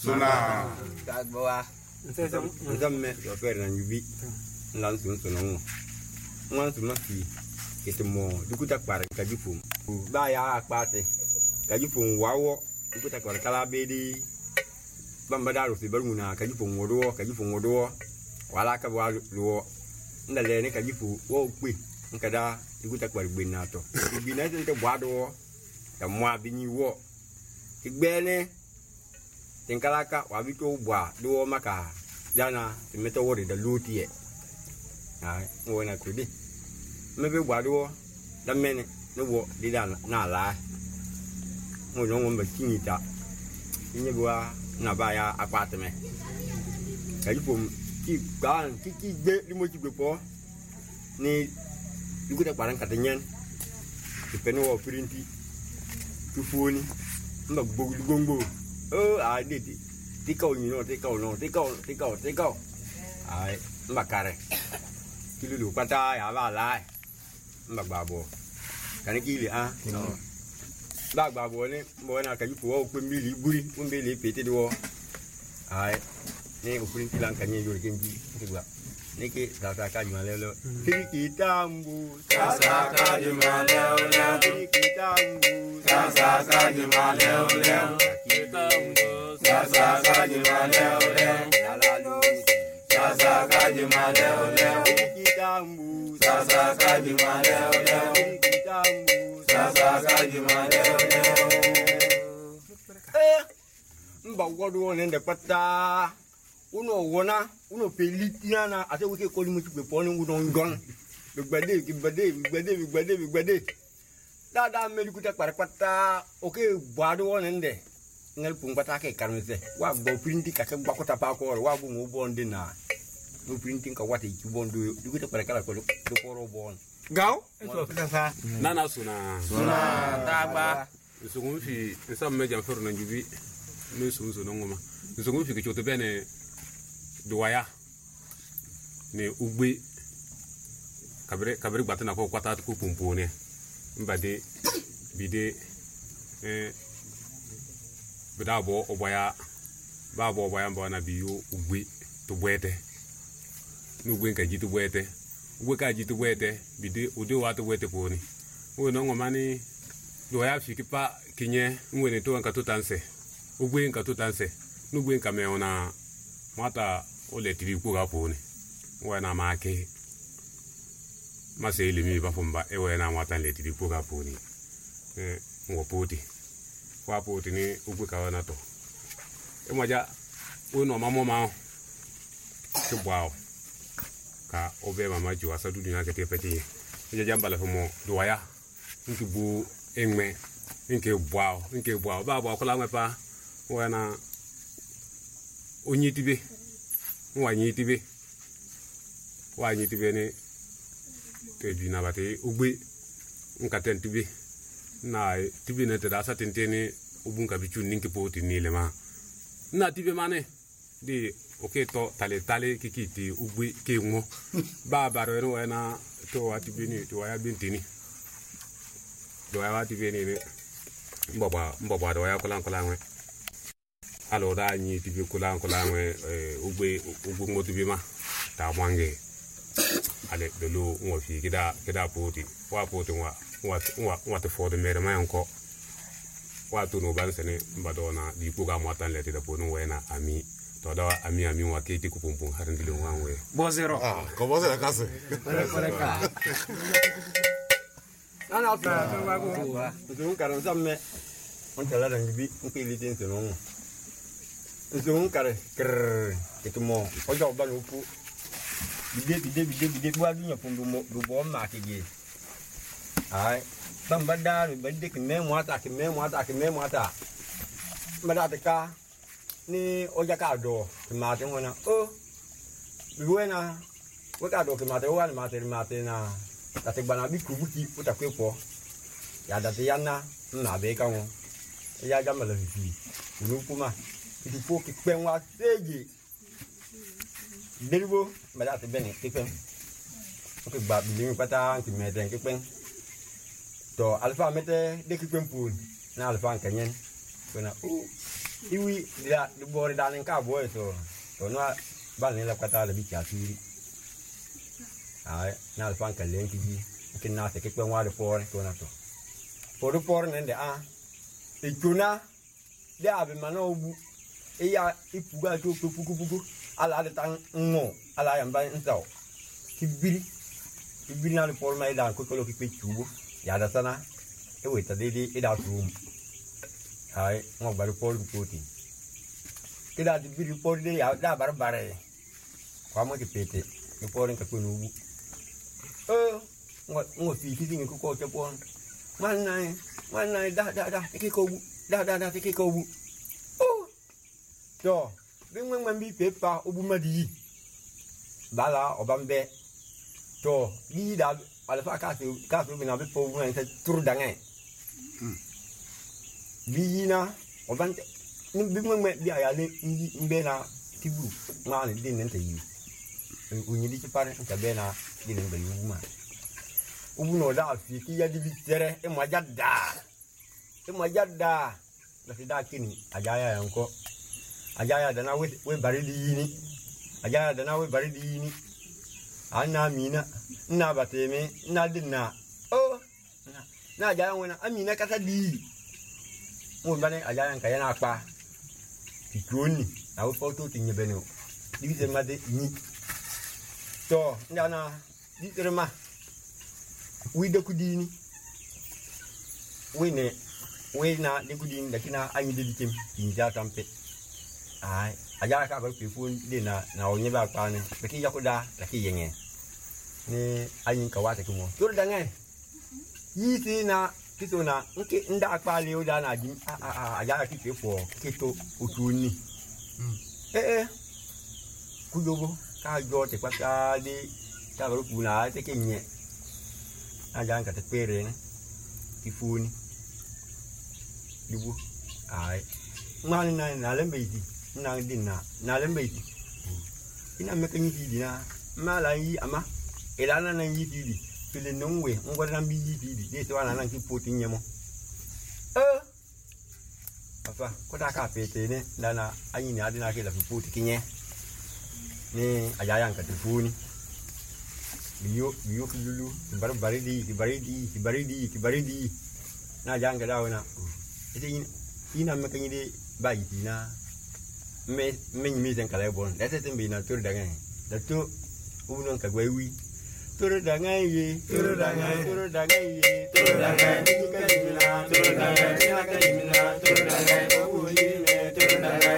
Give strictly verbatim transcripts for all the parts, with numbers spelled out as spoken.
Suna. Tagboa. Nzamme do fer na nyubi. Lan sun sunongo. Nwan sun mafi. Ketemo dukuta kwar kajifum. Ba ya akpate. Kajifum wawo dukuta kwar kala bedi. Bamba si baruna kajifum wodo kajifum wodo. Wala ka wa lo. Ndale ne kajifu wo kwi. Nkada dukuta kwar gbinato. Gbinato nte bwado. Ya mwa binyi wo. Igbene tinkalaka wabito bwa do maka jana timeta wori da lutie ai wona kudi mebe bwa do da mene no wo dida na la mo no mo kinita inye bwa na ba ya apartment kaji pom ki gan ki ki gbe li mo ti gbe po ni dukuta paran katenyen ipeno wo printi tufoni mba gbogbo gongo oh I did it tikau ni no tikau no tikau tikau tikau ai mba kare kilulu pata ya ba lai mba babo kan kili ah no ba babo ni mo na ka yupo o pe mili buri o mbele pete do ai ni o printi lan kan yoro kenji tikwa niki sasa ka juma lelo tiki tambu sasa ka juma lelo tiki tambu sasa ka juma lelo tiki tambu sasa ka juma lelo alalu sasa ka juma lelo tiki tambu sasa ka juma lelo tiki tambu sasa ka juma lelo eh mba wodo nende pata uno wona uno pelitiana ate weke ko limu pe poni uno ngon gbede gbede gbede gbede gbede dada meli kuta parapata oke bwado wonende ngal pung pata ke karmese wa gbo printi ka ke gbakota pa ko wa bu mo bonde na no printing ka wate ki bondo du kuta parakala ko do ko ro bon gaw eso kasa nana suna suna daba nsugun fi nsam meja fer na njubi ni sun sun ngoma nsugun fi ke choto bene duwaya ne ugbe kabre kabre gbatana ko kwata ko pumpone mbade bide eh bidabo oboya babo oboya mbo na biyo ugbe to bwete n'ugbe nka jitu bwete ugbe ka jitu bwete bide ode wa to bwete poni wo no ngomani duwaya fikipa kinye ngwene to nka to tanse ugbe nka to tanse n'ugbe nka meona mata ole tiri ku ga poni wana make masele mi ba fumba e wana mata le tiri ku ga poni eh ngo poti kwa poti ni ugwe ka wana to e moja uno mamo ma ke bwao ka obe mama ju asa dudu na ke te peti e jamba la fumo doya nki bu enme nke bwao nke bwao ba bwao kala nwepa wana onyitibe wanyi tibe wanyi tibe ni te bina bate ugbe nka ten tibe na tibe ne te da sa tentene ubunka bichu ninki poti ni lema na tibe mane di okay to tale tale kikiti ugbe ke mo ba baro no na to atibe ni to ya bintini do ya tibe ni ni mbaba mbaba do ya kula kula nwe alo da nyi tibi kula kula nwe ugbe ugbe mo tibi ma ta mwange ale de lo ngo fi kida kida poti wa poti wa wa wa wa te for de mere ma enko wa to no ban sene mbadona di ku ga mo tan le te da ponu wena ami to da ami ami wa ke ti ku pumpum har ndile wanwe bo zero ah como se la casa para ka ana fa wa go do karan samme on tala dan bi on ke litin sono nzong kare krr ketemo ojo ba no pu bide bide bide bide kwa dunya pundu mo do bo ma ke ge ai bamba da ba de ke me mo ata ke me mo ata ke me mo ata mada te ka ni oja ka do ke ma te wona o buena wo ka do ke ma te wa ma te ma te na ta te bana bi kubuki uta kwepo ya da te yana na be ka won ya ga mala fi nu kuma itu po ki penwa seje deribo mala te bene ki pen o ke gba bi pata ki meten ki pen to alfa mete de ki pen pun na alfa kanyen kona o iwi la di bore danin ka boy so to no ba ne la kwata la bi cha tiri ai na fan ka len ki ki na se ke pe wa de por to na to por por ne de a e tuna de abi mana obu e ya ipuga to to puku puku ala de tan ngo ala ya ba nsao ki biri ki biri na de por mai da ko ko ki pe chubo ya da sana e we ta de de e da tum ai ngo ba por ko ti ke da di biri por de ya da bar bare kwa mo ki pete ni por ka ko nu ơ ngồi ngồi phì phì người cô cho con man này man này đa đa đa cái cô đa đa đa cái cô ô cho bên mình mình bị phê pa obu mà đi bà là ở bên bè cho đi đã ở phía cá sấu cá sấu bên nào bên phố người ta tur đằng này đi na ở bên nhưng bên mình mình đi ở đây đi bên nào thì bu mà này đi nên thấy unyi di chipare ntabena dine mbayuma ubuno da fi ki ya di bitere e majada e majada da sida kini ajaya yanko ajaya da na we we baridi yini ajaya da na we baridi yini ana mina na bateme na dinna oh na ajaya wona amina kata di mo bane ajaya nka yana pa tikoni na we foto tinye beno di bitere made ni to ndana di terma wi de kudini wi ne wi na de kudini da kina anyi de dikim inja tampe ai aja ka ba pe fun de na na onye ba pa ne be ki yakuda la ki yenge ni anyi ka wa te kumo tur da ngai yi ti na kiso na nke nda akpa le o da na jim a a aja ki pe fo kito otuni eh eh kudobo ka jo te kwata di ka ro puna te kenye aja ka te pere ne tifuni dibu ai mani na na lembe di na dinna na lembe di ina me kanyi di na mala yi ama elana na yi di fili nongwe ngwa na bi yi di de to ana na ki poti nyemo eh papa ko da ka pete ne dana anyi ni adina ke la poti kinye ni ajaya ngati funi biyo biyo kululu bar baridi baridi baridi baridi na janga dawo na ite ina ina mekanyi de bayi na me me mi zen kala bon da te mbi na tur daga da to unon ka gwewi tur daga yi tur daga tur daga yi tur daga ni ka dimina tur daga ni ka dimina tur daga o yi me tur daga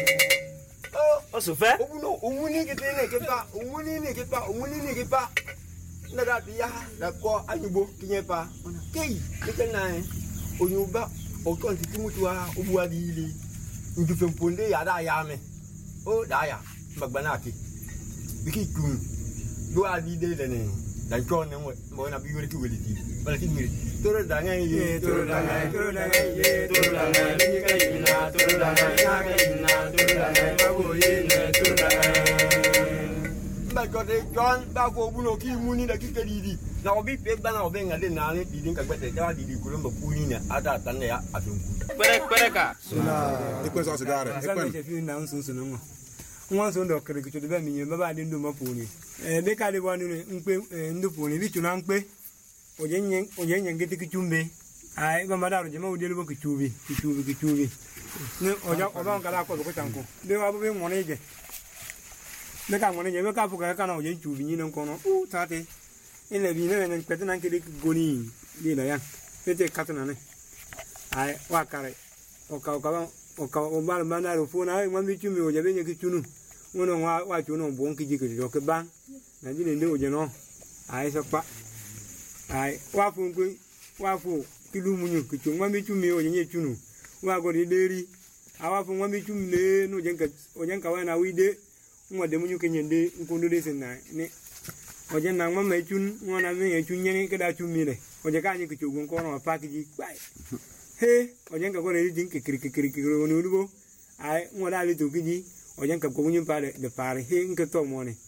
Sofa? Uno, umuni kitene kepa, umuni ni kepa, umuni ni kepa. Nada dia, da ko anyubo kinyepa. Kei, kitana onyuba, okon titimutua obuadili. Ndufe mponde ya da ya me. O da ya, magbanaki. Biki kum. Do adi de dene. Dan ko ne mo na biwori ki weliti. Bala ki miri. Toro danga ye, toro danga, toro danga ye, toro danga, ni ka yina, toro danga, na ka yina, toro danga, bago ye, toro danga. Ba ko de John, ba ko buno ki muni da ki kedidi. Na obi pe ba na obi ngade na ni didi ka gbete da didi kulomba kuni ne ata tanne ya atunku. Kwere kwere ka. Suna ikwe so sigare, ikwe. Sa fi na nsunsu no. Nwa so ndo kere ki chodo ba mi ba ba de ndo ma puni. Eh be ka de wanu ne npe ndo puni bi tuna npe. Ojenye ojenye ngeti kichumbe ai ba madaro jema udelu bo kichubi kichubi kichubi ne oja oba ngala ko ko tanko de wa be ngone je ne ka ngone je be ka fuka ka na ojen chubi ni nko no u tate ile bi ne ne kwete na nkede goni de na ya pete katuna ne ai wa kare o ka o ka o ka o ba madaro fu na ma bi chumi oje be nye kichunu wono wa wa chuno bon kiji ko ke ban na ji ne ne oje no ai so pa ai wafu ngwe wafu kilu munyu kichu ngwami chumi oyenye chunu wago dideri awafu ngwami chumi le no jenka ojenka wana wide ngwade munyu kenyende nkundu dese na ne ojen na ngwama chun ngwana me chunye ne kada chumi le oje ka nyi kichu gon no pakiji kwai he ojenka ko ne din kikiri kikiri kikiri woni udugo ai ngwada ali to kiji ojenka ko munyu pare de pare he nkato mone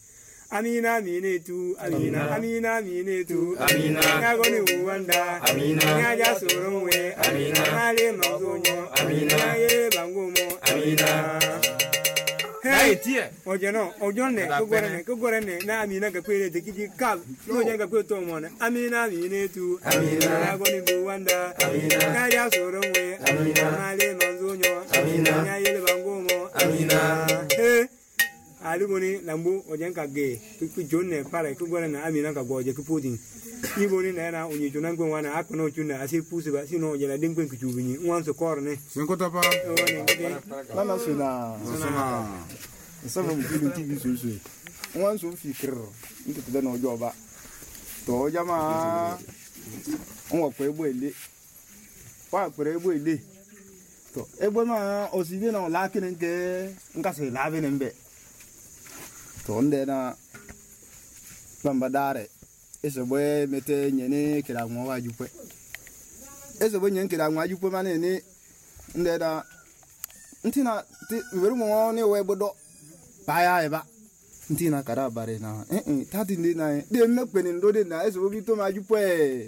Amina mine tu Amina Amina mine tu Amina Ngagoni uwanda Amina Ngaja sorongwe Amina Ngale manzonyo Amina ye bangumo Amina. Hey tie ojeno ojonne kugorene kugorene na Amina ga kwere de kiji kab no jenga kwe to mona Amina mine tu Amina Ngagoni uwanda Amina Ngaja sorongwe Amina Ngale manzonyo Amina ye bangumo Amina. Hey alugoni lambu ojenka ge ku jonne pare ku gora na Amina ka goje ku putin iboni na na onyi jona ngwa na akono chuna asi pusi ba sino jela dingwen ku chubini nwanso korne Senkota pa. Nana suna Suna. Sama mukini T V susu. Nwanso fikir nke tede na ojo ba. To jama onwa kwa egbo ele. Wa kwa egbo ele. To egbo ma osibe na la kene nke nka se la be nembe. To nde na bamba dare eso boy mete nyene kira nwa wa jupwe eso boy nyene kira nwa jupwe mane ni nde na ntina ti weru mo ni we bodo ba ya eba ntina kara bare na eh eh tati ndi na de me pe ni ndo de na eso bi to ma jupwe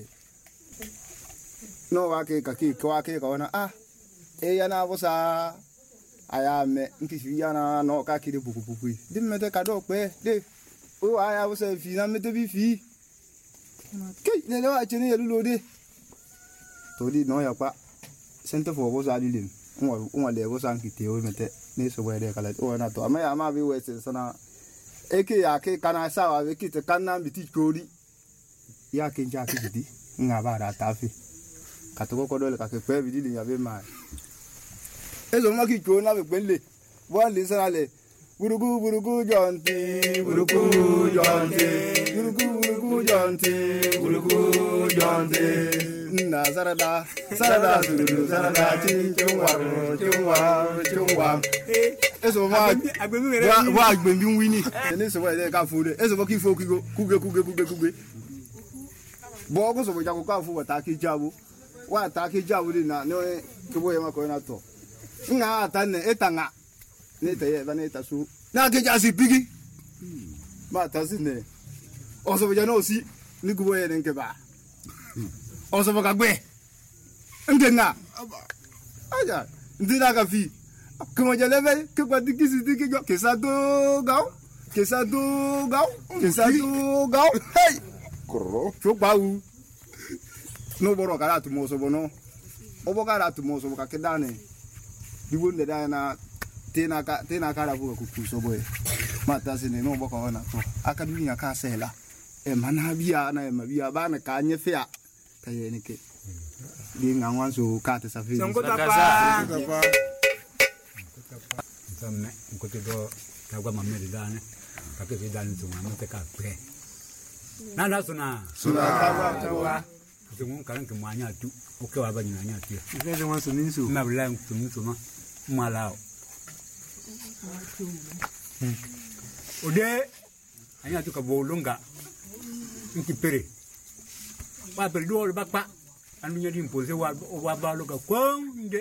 no wa ke ka ki ko wa ke ka na ah e ya na bosa aya me nkisi ya na no ka kire buku buku di mete ka do pe de o aya bosa fi na mete bi fi ke le le wa chene yelu lode to di no ya pa sente fo bosa di lim o o le bosa nkite o mete ne so wa de kala o na to ama ya ma bi we se sana eke ya ke kana sa wa be kite kana bi ti kodi ya ke nja ke di nga ba da tafi ka to ko do le ka ke pe bi di ya be ma eso ma ki ko na be pele wa le sara le burugu burugu jonti burugu jonti burugu burugu jonti burugu jonti na sarada sarada suru sarada chin chungwa chungwa chungwa eso ma wa wa gbembi wini ene so wa le ka fu de eso ma ki fo kigo kuge kuge kuge kuge bo ko so bo ja ko ka fu wa ta ki jabu wa ta ki jabu de na no ke bo ya ma ko na to nga tane etanga neta ye bana etasu na ke jasi pigi ma tasine oso bja no si ni kubo ye nke ba oso ba gbe ndenga aja ndira ka fi kuma je leve ke kwa dikisi diki go ke sa do gao ke sa do gao ke sa do gao hey koro cho ba u no boro kala tu mo so bono obo kala tu mo so ka kedane diwo nde da na tena ka tena kara bu ku kuso boy mata sine no boko ona to aka dunya ka sela e mana biya na e mabia ba na ka nyefia ka ye ne ke di ngangwan so ka te safi songo tapa Tapa. Samne ngote do ka gwa mamedi dane ka ke dane to ma te ka pre na na suna Suna. tawa tungu kan ke mwanya tu o ke wa ba nyanya tu ngezo nwanso ninso na bla tungu to ma malao ode anya tu ka bolonga nki pere ba pere do ba pa anu nya dim pose wa wa ba lo ka konde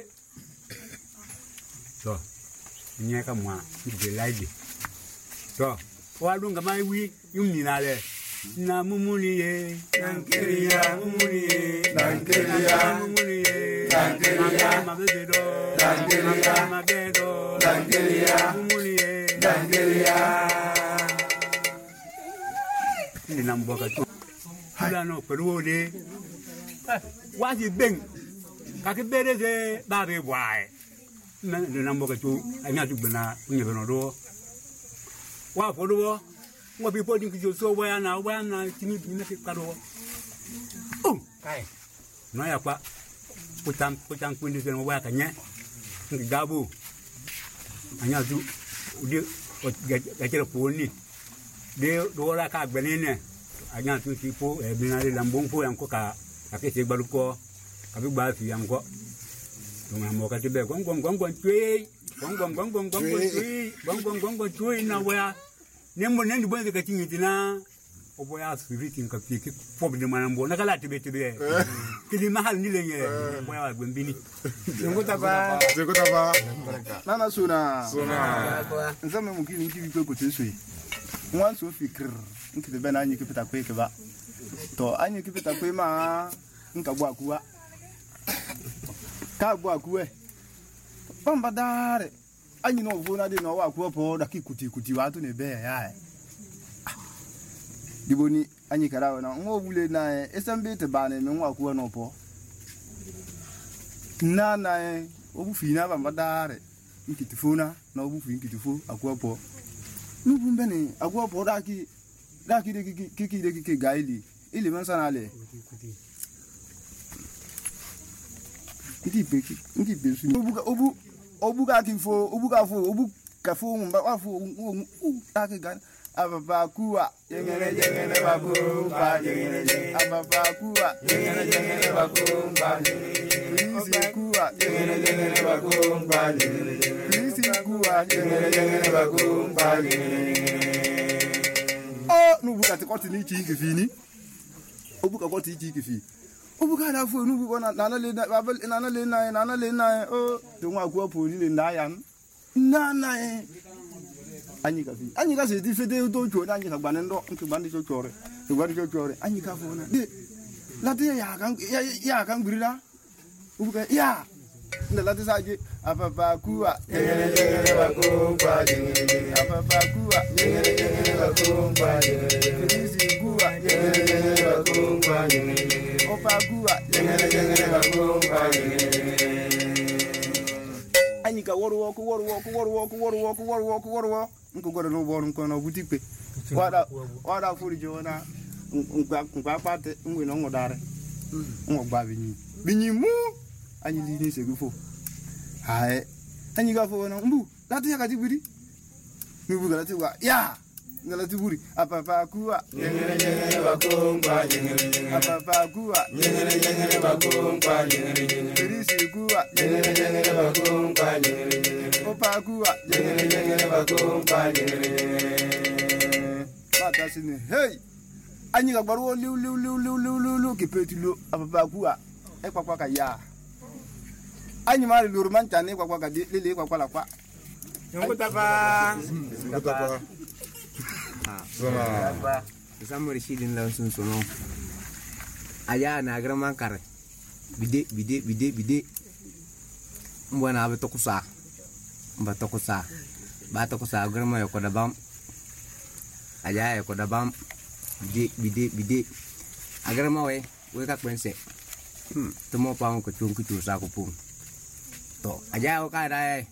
to nya ka mwa de laide to wa lunga mai wi yumi na le na mumuni ye nankeria mumuni ye Nankeria. mumuni ye Nankeria. mabedo Nankeria. mabedo Nankeria. mumuni ye Nankeria. ni na mboka tu kula no pelu de wa ji beng ka ke bere ze ba be bwai na na mboka tu anya tu bena nye beno do wa fo do wa bi po din ki so wa na wa na tini bi na ke ka do oh kai no ya kwa putam putam kwindi se wa ka nye ngabu anya tu udi ga jere po ni de do la ka gbenene anya tu ti po e bi na le lambon po yan ko ka ka ke se gbalu ko ka bi gba fi yan ko to ma mo ka ti be gong gong gong gong tui gong gong gong gong gong tui gong gong gong gong tui na wa ne mo ne ndi bo ka tinyi tina o bo ya spirit in ka fi ki fo bi de manambo na kala ti be ti be ki di mahal ni le nye bo ya gbembini songo tapa Senkota pa. nana suna Suna. nzame mukini nki biko ko teswe Ngwan so fikir nkite bena anyi kipita kwe ke ba. To anyi kipita kwe ma nka bo akuwa. Ka bo akuwe. Bamba dare. Anyi no vona de no wa akuwa po da kikuti kuti watu ne be ya. Diboni anyi karawa na ngo bule na esambe te bane me ngo akuwa no po. Na na obu fina bamba dare. Nkitifuna na obu fi nkitifu akuwa po. Nubu mbene akuwa po daki daki de kiki de kiki gaili ile mansana le. Nti peki nti besu obu obu obu ka kifo obu ka fo obu ka fo mba wa fo daki gan ababa kuwa yengene yengene bakumba yengene ababa kuwa yengene yengene bakumba yengene kuwa yengene yengene bakumba yengene kuwa yengene yengene bakumba oh nubu ka te koti ni chi kifini obu ka koti chi kifi obu ka na fo nubu kona nana le na babel nana le na nana le na oh to nwa ku opo ni le na yan nana e anyi ka fi anyi ka se di fede to cho anyi ka gban ndo nke gban di cho chore to gban di cho chore anyi ka fo na de la de ya kan ya kan gurira obu ka ya nda la de saje apapa kuwa yengene yengene bakumba yengene apapa kuwa yengene yengene bakumba yengene kuwa yengene yengene bakumba yengene opa kuwa yengene yengene bakumba yengene anyika woru woku woru woku woru woku woru woku woru woku woru woku nko gore no boru nko no butikpe wada wada furi jona nkwa nkwa pate ngwe no ngodare ngogba binyi binyi mu anyi li ni segufo hae anyi ga fo na mbu lati ya katiburi mbu ga lati wa ya ngala tiburi apapa kuwa yengene yengene bakumba yengene apapa kuwa yengene yengene bakumba yengene birisi kuwa yengene yengene bakumba yengene opa kuwa yengene yengene bakumba yengene mata sini hey anyi ga gbaru liu liu liu liu liu liu kipetilo apapa kuwa e kwakwa ka ya anyi mari luru manchane kwakwa ka lele kwakwa la kwa Yongo tapa Tapa. Apa? Samuri sidin langsung sono. Aya na agraman kare. Bide bide bide bide. Mbona abe tokusa. Mba tokusa. Ba tokusa agrama yoko dabam. Aya yoko dabam. Bide bide bide. Agrama we we ka kwense. Hmm, temo pang ko chung ku sa ko pum. To aya o ka dai.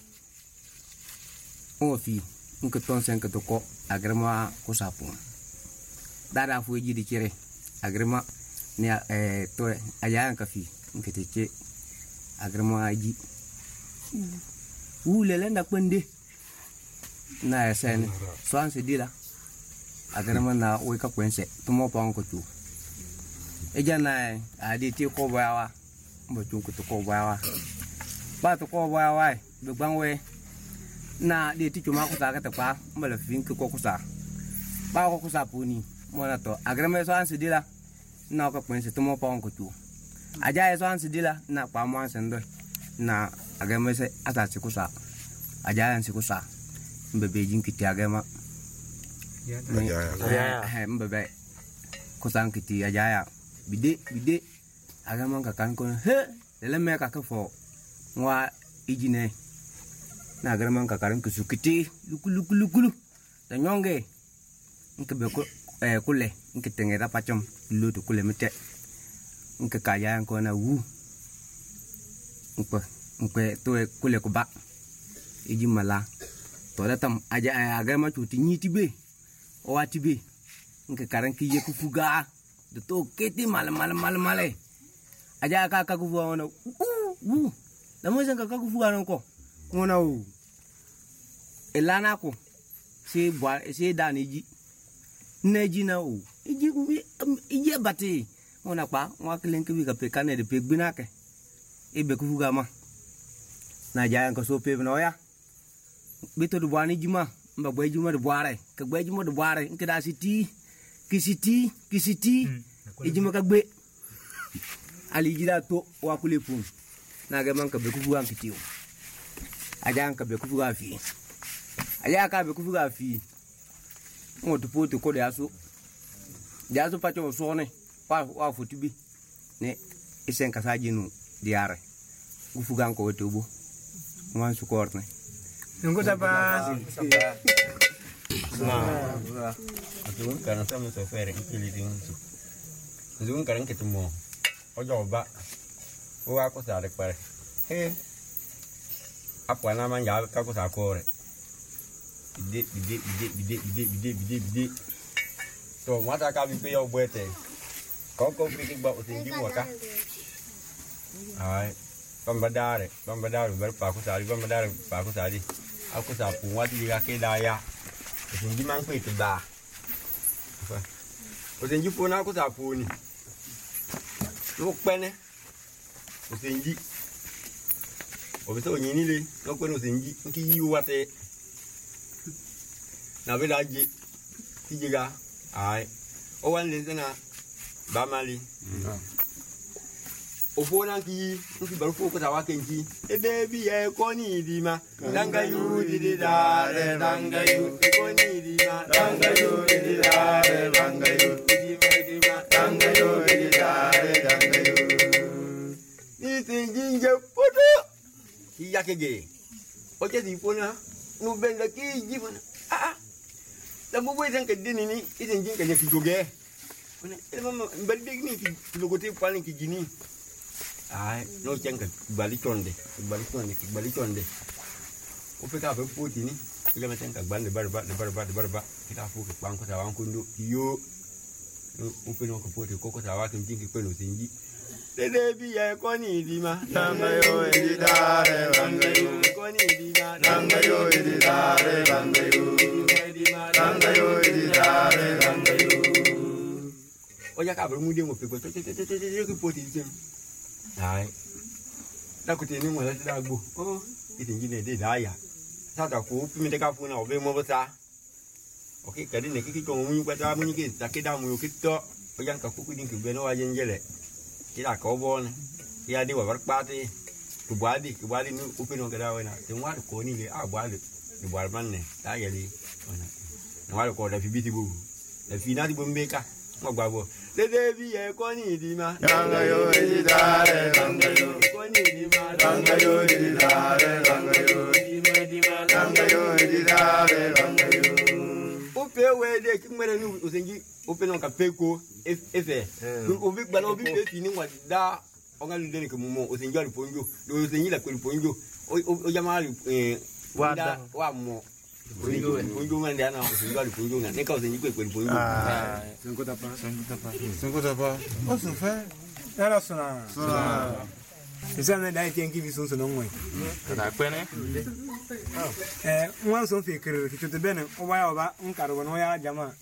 Ngofi, ngke ton sen ke toko agrema ko sapun. Dada fu ji di kire. Agrema ni eh to aya an kafi ngke teke agrema ji. U lele nda kwende. Na sen swan se dila. Agrema na we ka kwense tumo pang ko tu. Eja na adi ti ko bawa. Mbo chung ko to ko bawa. Ba to ko bawa be bangwe. Na de ti cuma ko sa ka pa mbala fin ko ko sa ba ko ko sa puni mona to agrame so an sidila na ko pon se to mo pa on ko tu aja so an sidila na pa mo an sendo na agrame se ata ci ko sa aja an ci ko sa mbebe jin kiti agrama aja ya mbebe ko san kiti aja ya bide bide agrama ka kan ko he le me ka ka fo wa ijine na garman kakarin kusukiti luku luku luku lu tanyonge nke be ko eh kule nke tengera pachom lu to kule mete nke kaya ko na wu nke nke to kule ko ba iji mala to da tam aja agarma chuti nyiti be o ati be nke karan ki ye ku fuga de to keti mal mal mal male aja ka ka ku fu na wu na mo sen ka ka ku fuga no ko ngona u elana ko se bwa se daniji neji na u iji iji bati ngona pa ngwa klen ke bi ka pe kanede pe gbinake e be ku fuga ma na ja ko so pe no ya bito du bwani jima mba bwa jima du bware ka bwa jima du bware nke da siti kisiti kisiti ijima ka gbe ali jida to wa kule pun na ga man ka be ku fuga kitiyo aja ka be ku fuga fi aya ka be ku fuga fi ngo tu putu ko dia su dia su pa cho so ne wa wa futu bi ne isen ka sa jinu diare gu fugan ko wetu bu wan su korne nungu tapa nah itu karena sama software ini di unsu itu karena ketemu ojo ba o aku sa rek pare he apa namanya aku sa kore bide bide bide bide bide bide bide bide to mata ka bi pe yo buete ko ko pikir ba usin jimu ka ai pambadare pambadare ber pa ku sari pambadare pa ku sari aku sa pu wati ga ke daya usin ji mang pe te ba usin ji pu na ku sa pu ni lu pene usin ji o beso ni ni le no ko usin ji ki yi wate na be daji ti jiga ai o wan le na ba mali o fona ki nki baru fo ko ta wa kenji e baby e ko ni di ma danga yu di di da re danga yu ko ni di ma danga yu di di da re danga yu di ma di ma danga yu di di da re danga yu ni ti jinje poto ki ya ke ge o ke di fona nu benga ki ji fona ah la mo boy tan ke dini ni itin jin ke ki joge ona e mama mbadde ni ki logote palin ki gini ai no chenga bali chonde bali chonde bali chonde o pe ka be poti ni ile ma chenga bande barba de barba de barba kita fu ke banko ta wan kundu yo o pe no ko poti ko ko ta wa kin jinki pe no sinji de de bi ya ko ni di ma danga yo e di dare danga yo ko ni di ma danga yo e di dare danga yo di ma danga yo e di dare danga yo o ya ka be mu de mo pe ko te te te te ko poti jem ai da ku teni mo la da gbo o itin ji ne de da ya sa da ku pi mi de ka fu na o be mo bo sa o ke ka di ne ki ki ko mu kwa da mu ni ki ta ke da mu ki to o yan ka ku ku din ki be no wa jen jele ki da ko bo ne ya di wa bar pa ti ku ba di ku ba di nu u pi no ga da wa na tin wa ko ni le a ba le ni ba man ne da ya li ona na wa ko da fi bi ti bu da fi na ti bo mbeka mo gba bo de de bi e ko ni di ma danga yo e di dare danga yo ko ni di ma danga yo e di dare danga yo di ma di ma danga yo e di dare danga yo o pe we de ki mere ni o senji o pe no ka pe ko e fe o bi gba no bi pe fi ni wa da o ga lu de ni ke mo o senji ari ponjo o senji la ko ponjo o ya ma eh wa da wa mo Ponjo, ponjo man dia na, ponjo ali ponjo na. Ne ka usenji kwe kwe ponjo. Ah, sengo tapa, sengo tapa. Sengo tapa. O se fe. Era sona. Sona. Esa me dai tienki bi son sono ngwe. Ka kwene. Eh, nwa so fe kere ki to bene, o ba ya oba nkaro no ya jama.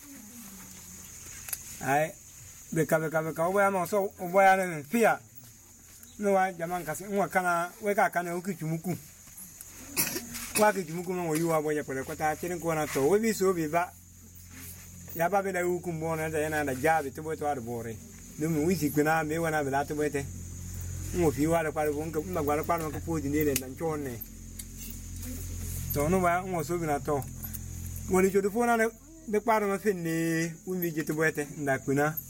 Ai, be ka be ka be ka o ba ya ma so o ba ya ne fia. No wa jama nkasi nwa kana we ka kana o kichumuku. Wa ke jimuku no yu wa boya pele kota tirin ko na to we bi so bi ba ya ba be da yu ku mbo na da yana da jabi to boto ar bore dum wi si kuna me wana be la to bote mo fi wa da kwa ko nka ma gwa kwa no ko po di ne na nchone to no ba mo so bi na to mo ni jodo fo na de kwa no fe ne wi mi je to bote nda kuna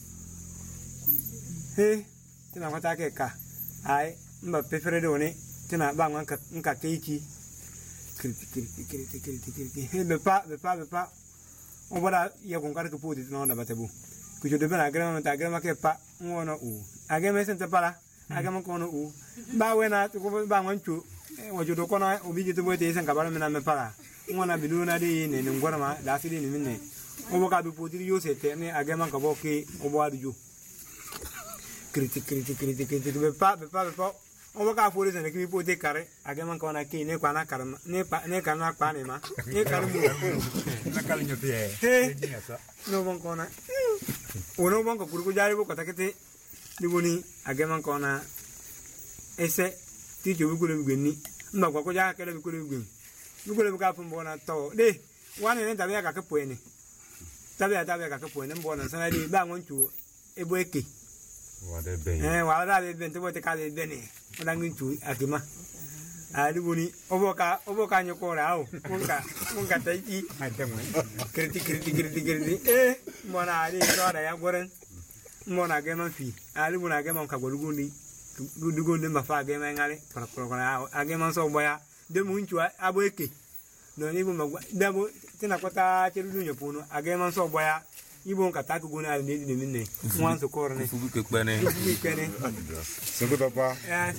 he tina kwata ke ka ai mba pefere do ne tina ba nka nka keiki kiriti kiriti kiriti kiriti kiriti he be pa be pa be pa on bada ya kon kar ko poti no da batebu ku jodo bena grama ta grama ke pa ngono u age me sente pala age mo kono u ba wena ko ba nwanchu o jodo kono o bi jitu bote sen ka bala mena me pala ngona biluna de ne ne ngora ma da fili ni minne o bo ka bi poti yo sete ne age man ka bo ke o bo adu kiriti kiriti kiriti kiriti be pa be pa be pa o ba ka fori se ne ki pote kare age man ko na ki ne kwa na kare ne pa ne ka na pa ne ma ne kare mu Na kali nyote e. no bon ko na o no bon ko kuru jari bo ko takete ni boni age man ko na ese ti jo bi ko le gni mba ko ko ja ka le bi ko le gni bi ko le ka fu bo na to de wane ne tabe ka ka po ni tabe tabe ka ka po ni bo na sana di ba ngon chu e bo eke Wa de be. eh wa da be ben to bo te ka le be ni o da ngin chu akima ali buni oboka oboka nyokora au munga munga taiki kriti kriti kriti kriti eh mona ali tora ya goren mona ge man fi ali buna ge man ka golugundi dugundi ma fa ge man ngale para para age man so boya de munchu aboeke no ni bu magwa dabo tina kota cheru nyo puno age man so boya ibo nkata ku gona ni ni minne mwan so korne fubu ke kpene fubu kene Sekuta pa. ya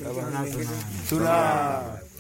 Sura.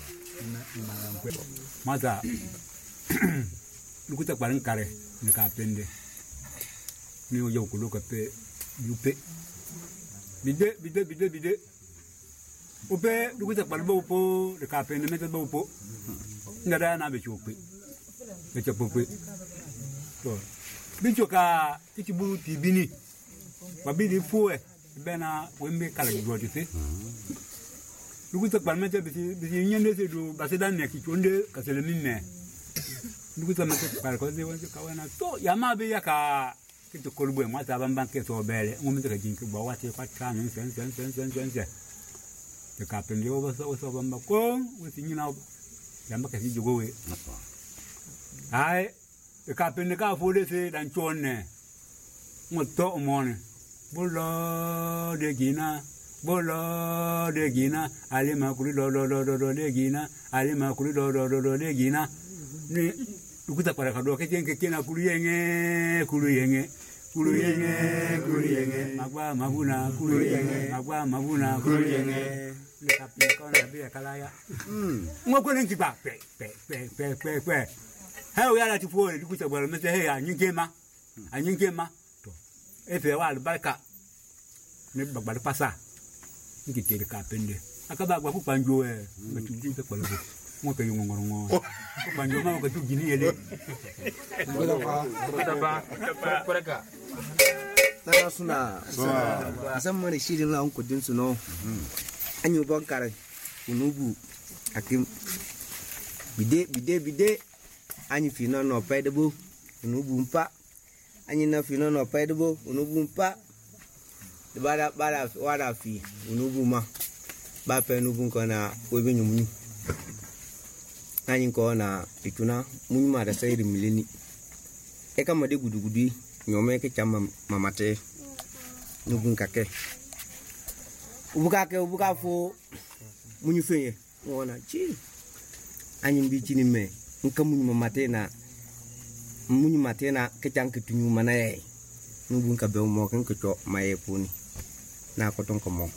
Masa. Lukuta kparin kare ni ka pende. Ni o yo ko lo ka pe yupe. Bide bide bide bide. Ope lukuta kparin bo po de ka pende mete bo po. Ngada na be chupe. Be chupe. To. Bichoka tichibu tibini. Babidi fuwe bena wembe kala godi te. Lukuta kparin bisi bisi nyende se do baseda ne kichonde kasele minne. Lukuta mete par ko de wonje kawana to yama be yaka kito kolbu ma ta ban ban ke to bele ngum te jinki bo wate kwa tanu sen sen sen sen sen sen. Te kapende o so so ban ba ko wati nyina yamba ka si jogo we. Ai e kapende ka fode se dan chonne. Moto omone. Bolo de gina bolo de gina ale makuri do do do do de gina ale makuri do do do de gina ni lukuta para kado ke jenke kena kuri yenge kuri yenge kuri yenge kuri yenge magwa mabuna kuri yenge magwa mabuna kuri yenge le kapi kona be kalaya mm ngoko lenki ba pe pe pe pe pe pe ha o yala tifu lukuta bolo mete he anyingema anyingema to efe wa albarka ne bagbal pasa ngi tere ka pende akaba gwa ku panjo e metu te kwalo mo pe yungo ngoro ko panjo ma ko tu gini ele koreka tara suna asan mare shirin la onko din suno anyu bon kare unubu akim bide bide bide anyi fina no pedebo unubu mpa anyi na fina no pedebo unubu mpa bada bada wada fi unubu ma ba pe nubu kona webe nyumni nanyi ko na ituna munyuma da sayri mileni e kama de gudugudu nyome ke chama mamate nubu kake ubuka ke ubuka fo munyu fenye wona chi anyi mbi chini me nka munyu mamate na munyu mate na ke chanke tunyu mana e nubu ka be mo kan ko cho maye puni na ko ton ko mo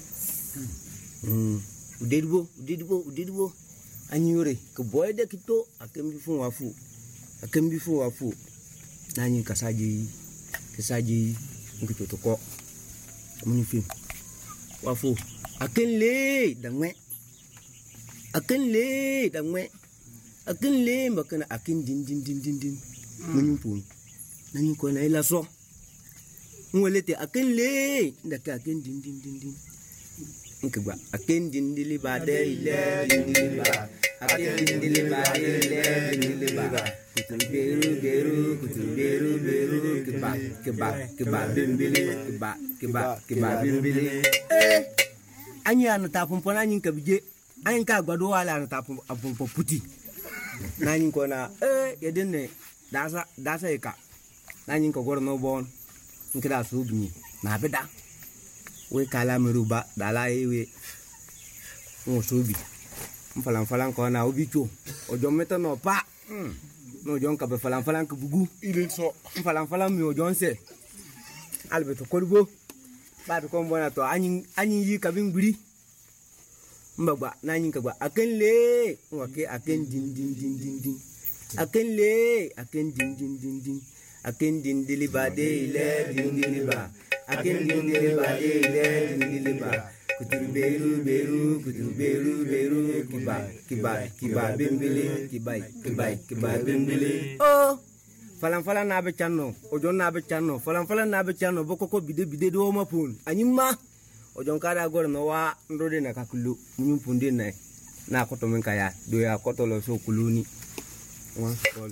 mm udedbo udedbo udedbo anyure ko boyde kito akembi fu wafu akembi fu wafu nani kasaji kasaji ngito to ko muni fi wafu akenle dangwe akenle dangwe akenle makana akin din din din din din muni fu nani ko na ila so ngolete akenle ndaka aken din din din din nkeba aken din dili bade ile dili ba aken din dili bade ile dili ba kutumberu beru kutumberu beru keba keba keba bimbili keba keba keba bimbili eh anya na tapon pona nyin kabije anyin ka gbado wala na tapon apon puti nanyin ko na eh yedenne dasa dasa eka nanyin ko gorno bon nkira subni na beda we kala meruba dala ewe mo subi mfalan falan ko na obicho ojo meta no pa no jon ka be falan falan ko bugu ile so mfalan falan mi ojo nse albeto kolbo ba be ko mbona to anyin anyin yi ka bingbiri mbagba na anyin ka gba akenle wake aken din din din din din akenle aken din din din din aken din diliba de ile din diliba aken din diliba de ile din diliba kuturu beru beru kuturu beru beru kiba kiba kiba bimbili kibai kibai kiba bimbili oh falan falan na be channo ojon na be channo falan falan na be channo bokoko bide bide do ma pun anyima ojon kada gor no wa ndode na kakulu nyum punde na na koto men kaya do ya koto lo so kuluni wa ko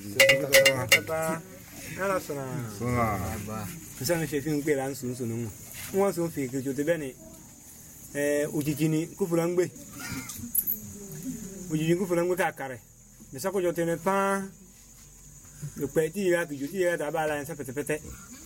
ala sona sona ba nsana shefi ngbe la nsun sunu mu won so fi ke jote beni eh ojiji ni kufura ngbe ujiji ku fulan ka kare me sako jote ne pa le peti ya ki juti ya ta ba la sa pete pete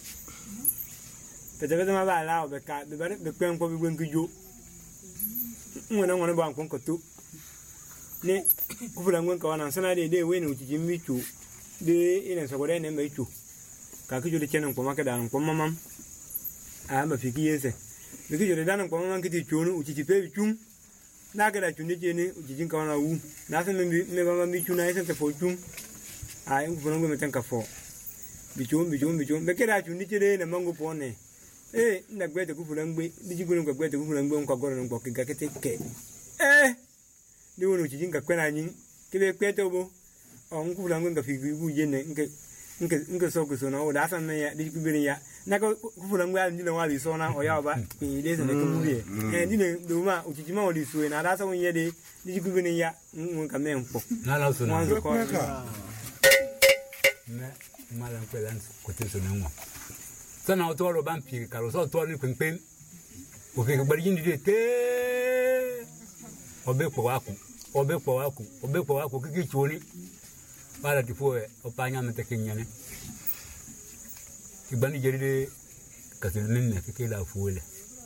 pete pete ma ba la o be ka be be kwen ko bi gwen ki jo ngona ngona ba kon ko tu ne ku fulan gwen ka wana sana de de we ne ujiji mi chu de ina so gore ne me chu ka ki jo de chenen ko ma ka da ko mamam a ma fi ki yese bi ki jo de dan ko mamam ki ti chu no ujiji pe bi chu na ga da chu ne je ne ujiji ka wana wu na se me me ba mi chu na ese te fo chu ai un fulan gwen metan ka fo bi chu bi chu bi chu be ke da chu ni je ne mango po ne eh na gbe te ku fulan gbe bi ji gwen ko gbe te ku fulan gbe ko goro ngo ki ga ke te ke eh ni wono ujiji ka kwena nyin ke be kwe to bo on ku fulan gwen ka fi gu je ne nke nke nke so ku so na o da san ne ya di ku bi ya na ko ku fulan gwa ni le wa bi so na o ya ba ni de se ne ku bi eh ni ne do ma ujiji ma o di so na da sa won ye de di ku bi ya mun ka me npo na la so na ko me malan pelan ko te so na mo sana o to ro ban pi ka ro so to ni pen pen o ke gba yin di te o be po wa ku o be po wa ku o be po wa ku ki ki choni para ti fo o panya me te kenyane ibani jeri de ka se ne ke ke la fuele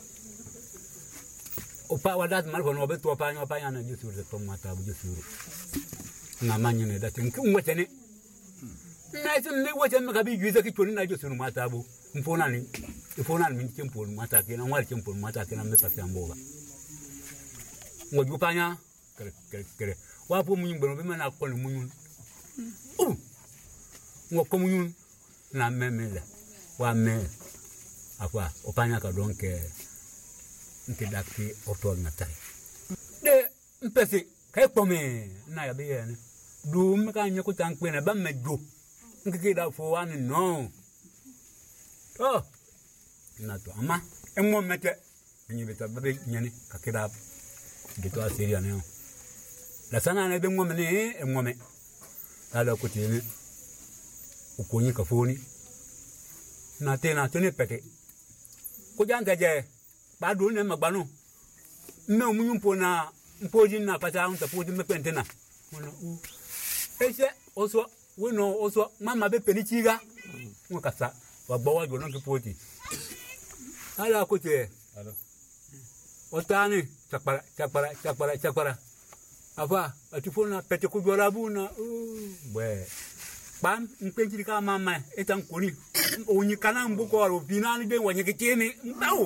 o pa wa dat mal ko no be to panya panya na ju sur de to mata bu ju sur na manyi ne da tin ku ngwete ne na ise ne wacha me ka bi ju ze ki choni na ju sur mata bu mfona ni ifona ni tempo mata ke na wal tempo mata ke na me pa fiamboga ngo ju panya kere kere kere wa po munyu bono be na ko ni munyu uh ngo ko munyu na memele wa me akwa opanya ka donc nke dakti oto na tai de mpese kai pome na ya be ne du me ka nyaku tankwe na ba mejo nke da fo wa ni no oh na to ama enmo mete ni beta babe nyane ka kida de to asiria ne la sana na de mo me ne enmo me ala ko tiene ukonyi ka foni na tena tene pete ko janga je ba do ne magbanu me omunyu mpo na mpoji na pata unta poji me pentena ona u ese oso we no oso mama be penichiga mo kasa wa gbawa jo no ki poji ala ko te alo otani chakpara chakpara chakpara chakpara afa atifona pete ku jola buna we pam mpenjiri ka mama etan koni onyi kana mbuko ro binani be wanye kitini ndawo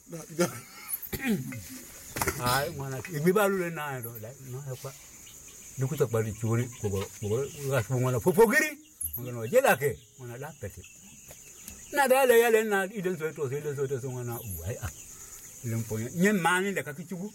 ai mwana igbibalu le na ndo no akwa dukuta bali churi ko ko ga mwana popogiri mwana jela ke mwana la pete na dale yale na iden so to se so to so mwana u ai a ile mponya nye mani le kakichugu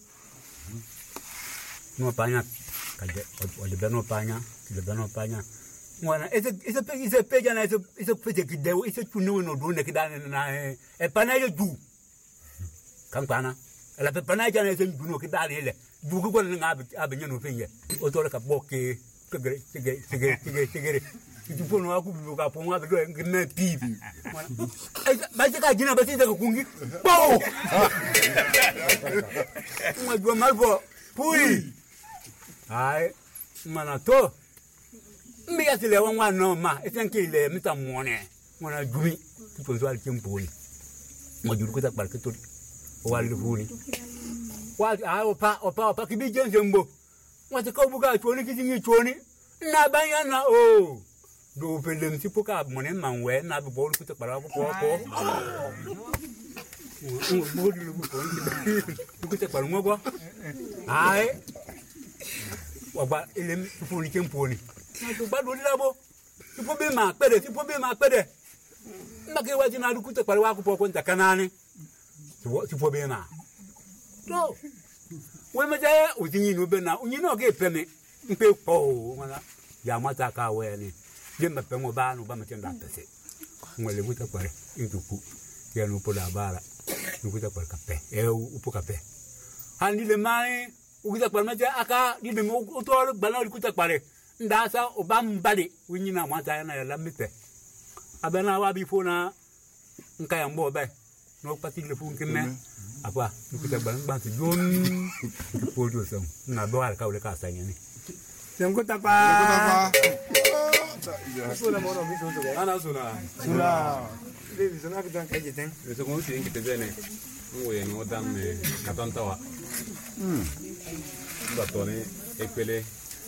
no panya kalde o le beno panya le beno panya mwana ese ese pe ese peja na ese ese pete kideo ese tunu no do ne kidane na e pana yo du kampana la pe pana jana ese du no kidane le du ko na ngabe abenye no penye o to ka boke tegere tegere tegere tegere tegere tu pono aku bu ka po ngabe do ngene pipi mwana ba se ka jina ba se ka kungi bo mwa do malbo pui ai mana to mi ya sile wan wan no ma etenke ile mita muone mona jumi ti ponzo al kemponi mo juru ko ta barke to wal funi wa a opa opa opa ki bi jense mbo wa te ko buga choni ki tingi choni na banya na o do pelem ti poka mone manwe na bi bolu ko ta para ko ko ko mo di lu ko ko ta para ngo go ai wa ba ile funi kemponi to gbadu labo ti po be ma pede ti po be ma pede ma ke wa ti na ruku to pare wa ku po ko nta kanani ti po be ma to we me je o ti yin no be na yin no ge pe me npe po mala ya mata ka we ni je me pe mo ba no ba me ti nda pese mo le buta pare ntuku ya no po da bara no buta pare ka pe e u po ka pe ani le mai u buta pare ma je aka di be mo to gba na buta pare ndasa obambali winyina mwata na la mite abana wa bifona nka ya mbo be no pati le fun kinne apa nikuta ban ban jon pojo sam na do al ka ule ka sanya ni Sengko tapa. Sula mono mi so so. Ana sula. Sula. Devi sona kita kaje ten. Eso como si ngite bene. Ngwe no dam me katanta wa. Mm. Batone ekpele.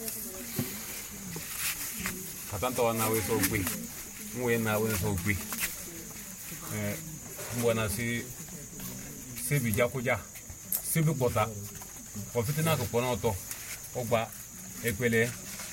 Katanta wa na we so gwi. Ngwe na we so gwi. Eh mbona si si bija kuja. Si bi kota. O fitina ko pono to. Ogba ekpele.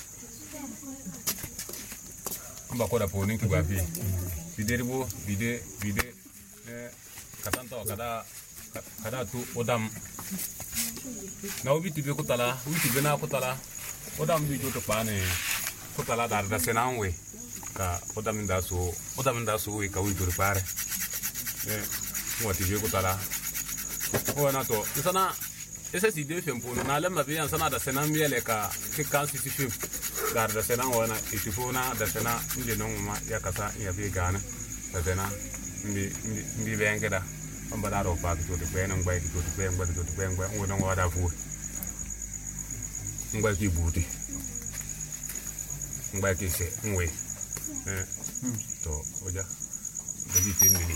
Amba ko da poni ki gba fi. Bideribo bide bide eh katanta kada kada tu odam na obi tibe kutala obi tibe na kutala odam bi joto pane kutala dar da senanwe ka odam nda so odam nda so we ka wi to pare eh mo tibe kutala o na to sana ese si de fempo na le ma bi sana da senan miele ka ke kan si si fem dar da senan wana itifuna da senan inde non ma ya kasa ya bi gana da senan ndi ndi benge da amba da ro pa to de pe nan gbai to de pe ngbai to de pe ngbai ngo non wada fu ngbai ki buti ngbai ki se ngwe eh to oja da bi tin ni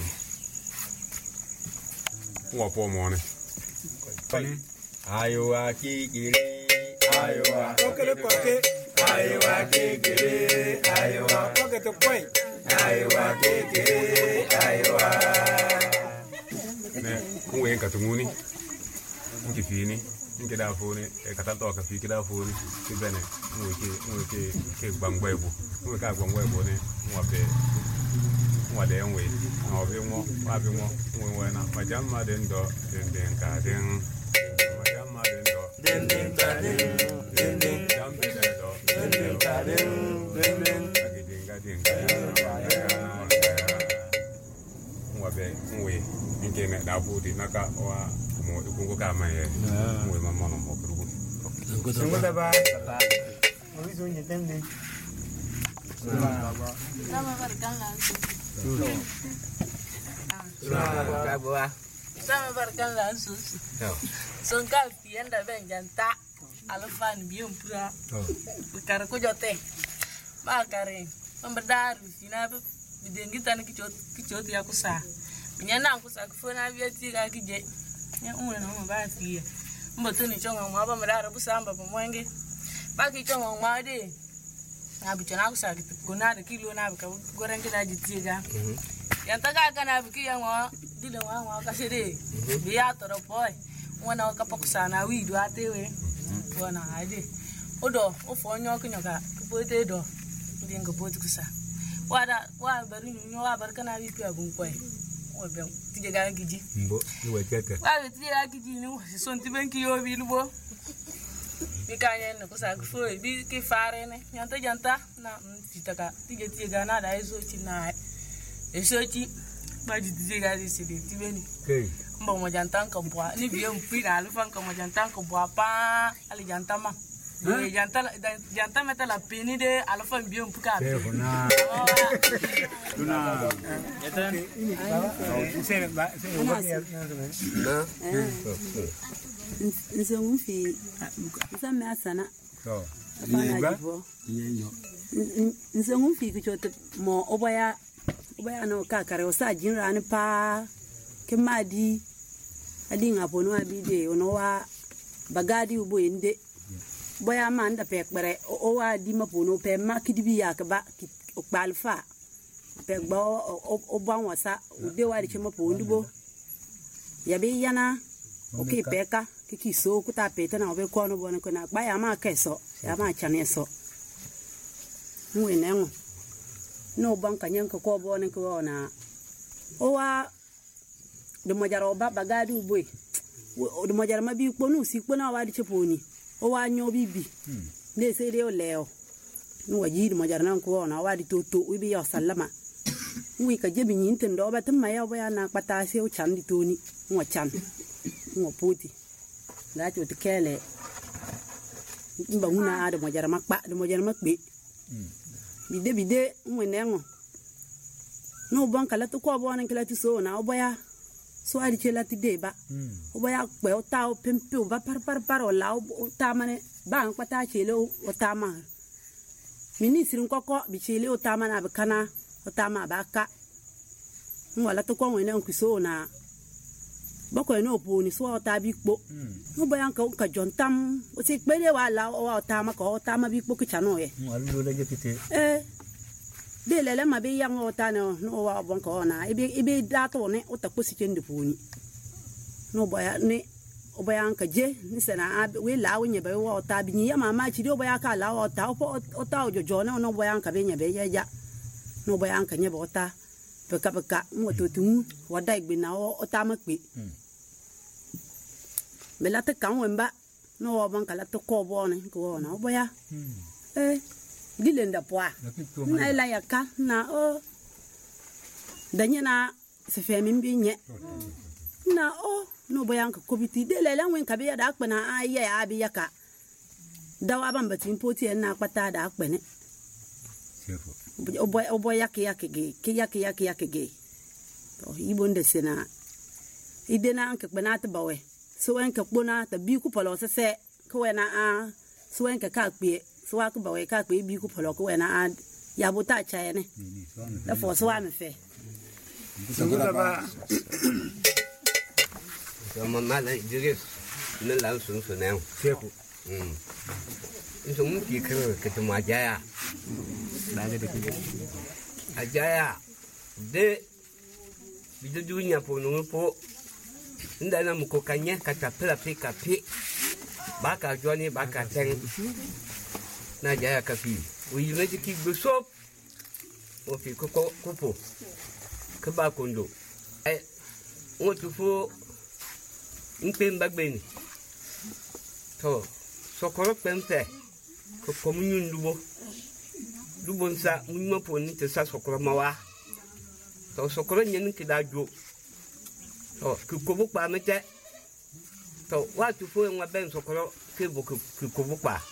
ngo po mo ne Kani ayo wa kikiri ayo wa Kokele koke. ayo wa kikiri ayo wa Koke to koi. ayo wa kikiri ayo wa ne ngwe ka tunguni nki fini nki da foni e katanta ka fi kida foni ki bene ngwe ki ngwe ki ke gbangbai bu ngwe ka gbangbai bu ne ngwa be ngwa de ngwe ngwa be ngo wa be ngo ngwe ngwe na majama den do den den ka den majama den do den den ka den den den jambe den do den den ka den den den agidinga den ka ngwa be ngwe nki ne da bu di naka wa mo ikungo ka ma ye ngwe mama no mo krugo Sengko tapa. Obi so nje ten de. Sama barkan langsung. Sama barkan langsung. Son kafi anda benjanta alfan bium pura. Kar ko jote. Ba kare. Pembedar sina bidengi tan kichot kichot ya kusa. Nyana kusa kufona biati ga kije. Nya umwe na mba fi. Mboto ni chonga mwa ba mdara busamba pomwenge. Ba ki chonga mwa de. Abichana kusa kuna de kilo na bika gorenge da jitiga. Yanta ga kana biki ya mwa dile mwa mwa ka sede. Biya to do boy. Wana ka pakusa na wi do atewe. Wana ade. Odo ofo nyo kunyoka kupote do. Ndingo pote kusa. Wada wa bari nyo wa bar kana wi pia bunkoi. Obe tije ga giji. mbo ni wa kaka Wa tije ga giji ni son tibenki yo bi lubo. Bi kanye ne kusa ku foi bi ki fare ne nyanta janta na titaka tije tije ga na da iso chi na iso chi ba ji tije ga ri se de tibeni kai mbo mo janta ko bwa ni bi mpi na alfa ko mo janta ko bwa pa ali janta ma ni janta janta meta la pini de alfa bi mpi ka na Tuna. Ini baba. Sere ba sere ba ya. Nsongumfi nsame asana so afana jibo nsongumfi kichote mo obaya obaya no kakare osa jinra ni pa kemadi adinga pono abide ono wa bagadi ubo inde boya manda pekbere o wa di mapono pe makidibi yakba okbalfa pekba o banwasa ude wa di chema pondibo yabe yana okay peka kiki so kuta peta na obe kono bona kona ba ya ma keso ya ma chane so mwe nengo no banka nyanka ko bona ko na o wa de mojaro ba bagadi boy o de mojaro ma bi kponu si kpona wa di cheponi o wa nyo bibi ne se de o leo no wa ji de mojaro nan ko na wa di toto wi bi ya sallama wi ka jebi nyin ten do ba tumma ya ba ya na pata se o chan di toni mo chan mo puti la to te kele mba huna ada mo jara makpa de mo jara makbe bide bide mo nengo no bon kala to ko bon kala to so na oboya so ari chela ti de ba o ba ya pe o ta o pempe o ba par par par o la o ta mane ba an kwata chele o ta ma ministri nkoko bi chele o ta mana ba kana o ta ma ba ka ngwala to ko wene nkuso na bako no po ni so o ta bi kpo no ba yan ka ka jontam o se pele wa la o ta ma ko o ta ma bi kpo ki chano ye ngwalu le je kite eh de lele ma be yang o ta no no wa bon ko na ibe ibe da to ne o ta ko si kende poni no ba ya ne o ba yan ka je ni se na we la wo nye be wo ta bi ni ya ma ma chi o ba ya ka la o ta o ta o jojo ne no ba yan ka be nye be ya ja no ba yan ka nye bo ta be ka be ka mo to tu wa dai gbe na o ta ma pe be la te kan wemba no wa ban ka la to ko bo ne ko na o ba ya eh dilenda poa na ila yaka na o danye na se fe mi binye na o no boyan ka kobiti de lele wen ka be ya da akpana aye ya bi yaka da wa ban batin poti na akpata da akpene o boy o boy yake yake ge ke yake yake yake ge to ibonde sena ide na anke kpena ta bawe so wen ka kpona ta bi ku polo se se ko na a so wen ka ka kpe so wa ku ba we ka kpe bi ku polo ko na a ya buta cha ne da fo so wa me fe so mama la dire ne la sun sun ne seku mm so mu ki kro ke to ma jaya da ga de ki ajaya de bi de dunya po no po nda na mu ko kanya kata pela pe ka pe ba ka joni ba ka ten na jaya ka fi wi me ki go so o fi ko ko po ka ba kondo eh o tu fo npe mbagbe ni to sokoro pempe ko komunyu ndubo dubo nsa munyo po ni te sa sokoro mawa to sokoro nyen ki da jo to ki ko bu pa mete to wa tu fo nwa ben sokoro ke bu ki ko bu pa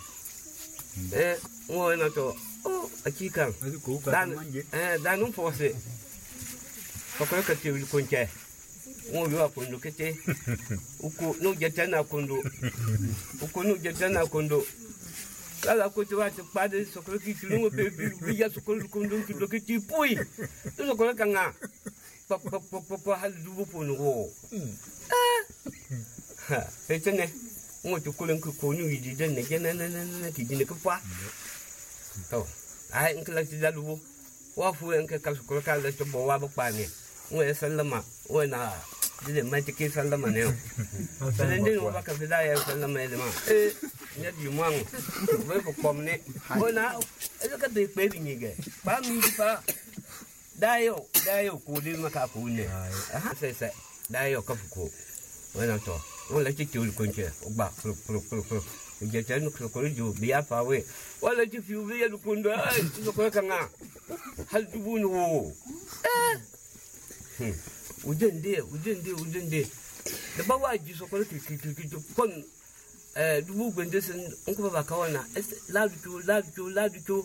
eh wo na to o akika dan eh dan un fo se sokoro ka ti ko nche wo yo akondo kete uko no jetana kondo uko no jetana kondo kala ko to wa te pade sokoro ki tulungo pe bi ya sokoro kondo ki do kiti pui to sokoro kanga pa pa pa pa hal du po no ah ha petene mo to ko len ko ko ni di den ne na na na ki di ne ko pa to ai nkla ti da lu wa fu en ka sokoro ka le to bo wa ba pa ni mo e sallama o na dile mai te ke sallama ne o salen din wa ka fida ya sallama ne ma eh ne di mo an we ko kom ne o na e ka de pe bi ni ge ba mi di pa dayo dayo ko di ma ka ko ne aha se se dayo ka fu ko o na to o la ti ti ko nche o ba pro pro pro pro je te no ko ju bi ya fa we wala ti fi bi ya du ko ndo ai so ko ka nga hal du bu no eh ujende ujende ujende da ba wa ji so ko ki ki ki kon eh dubu gwende sen onko ba kawana la du la du la du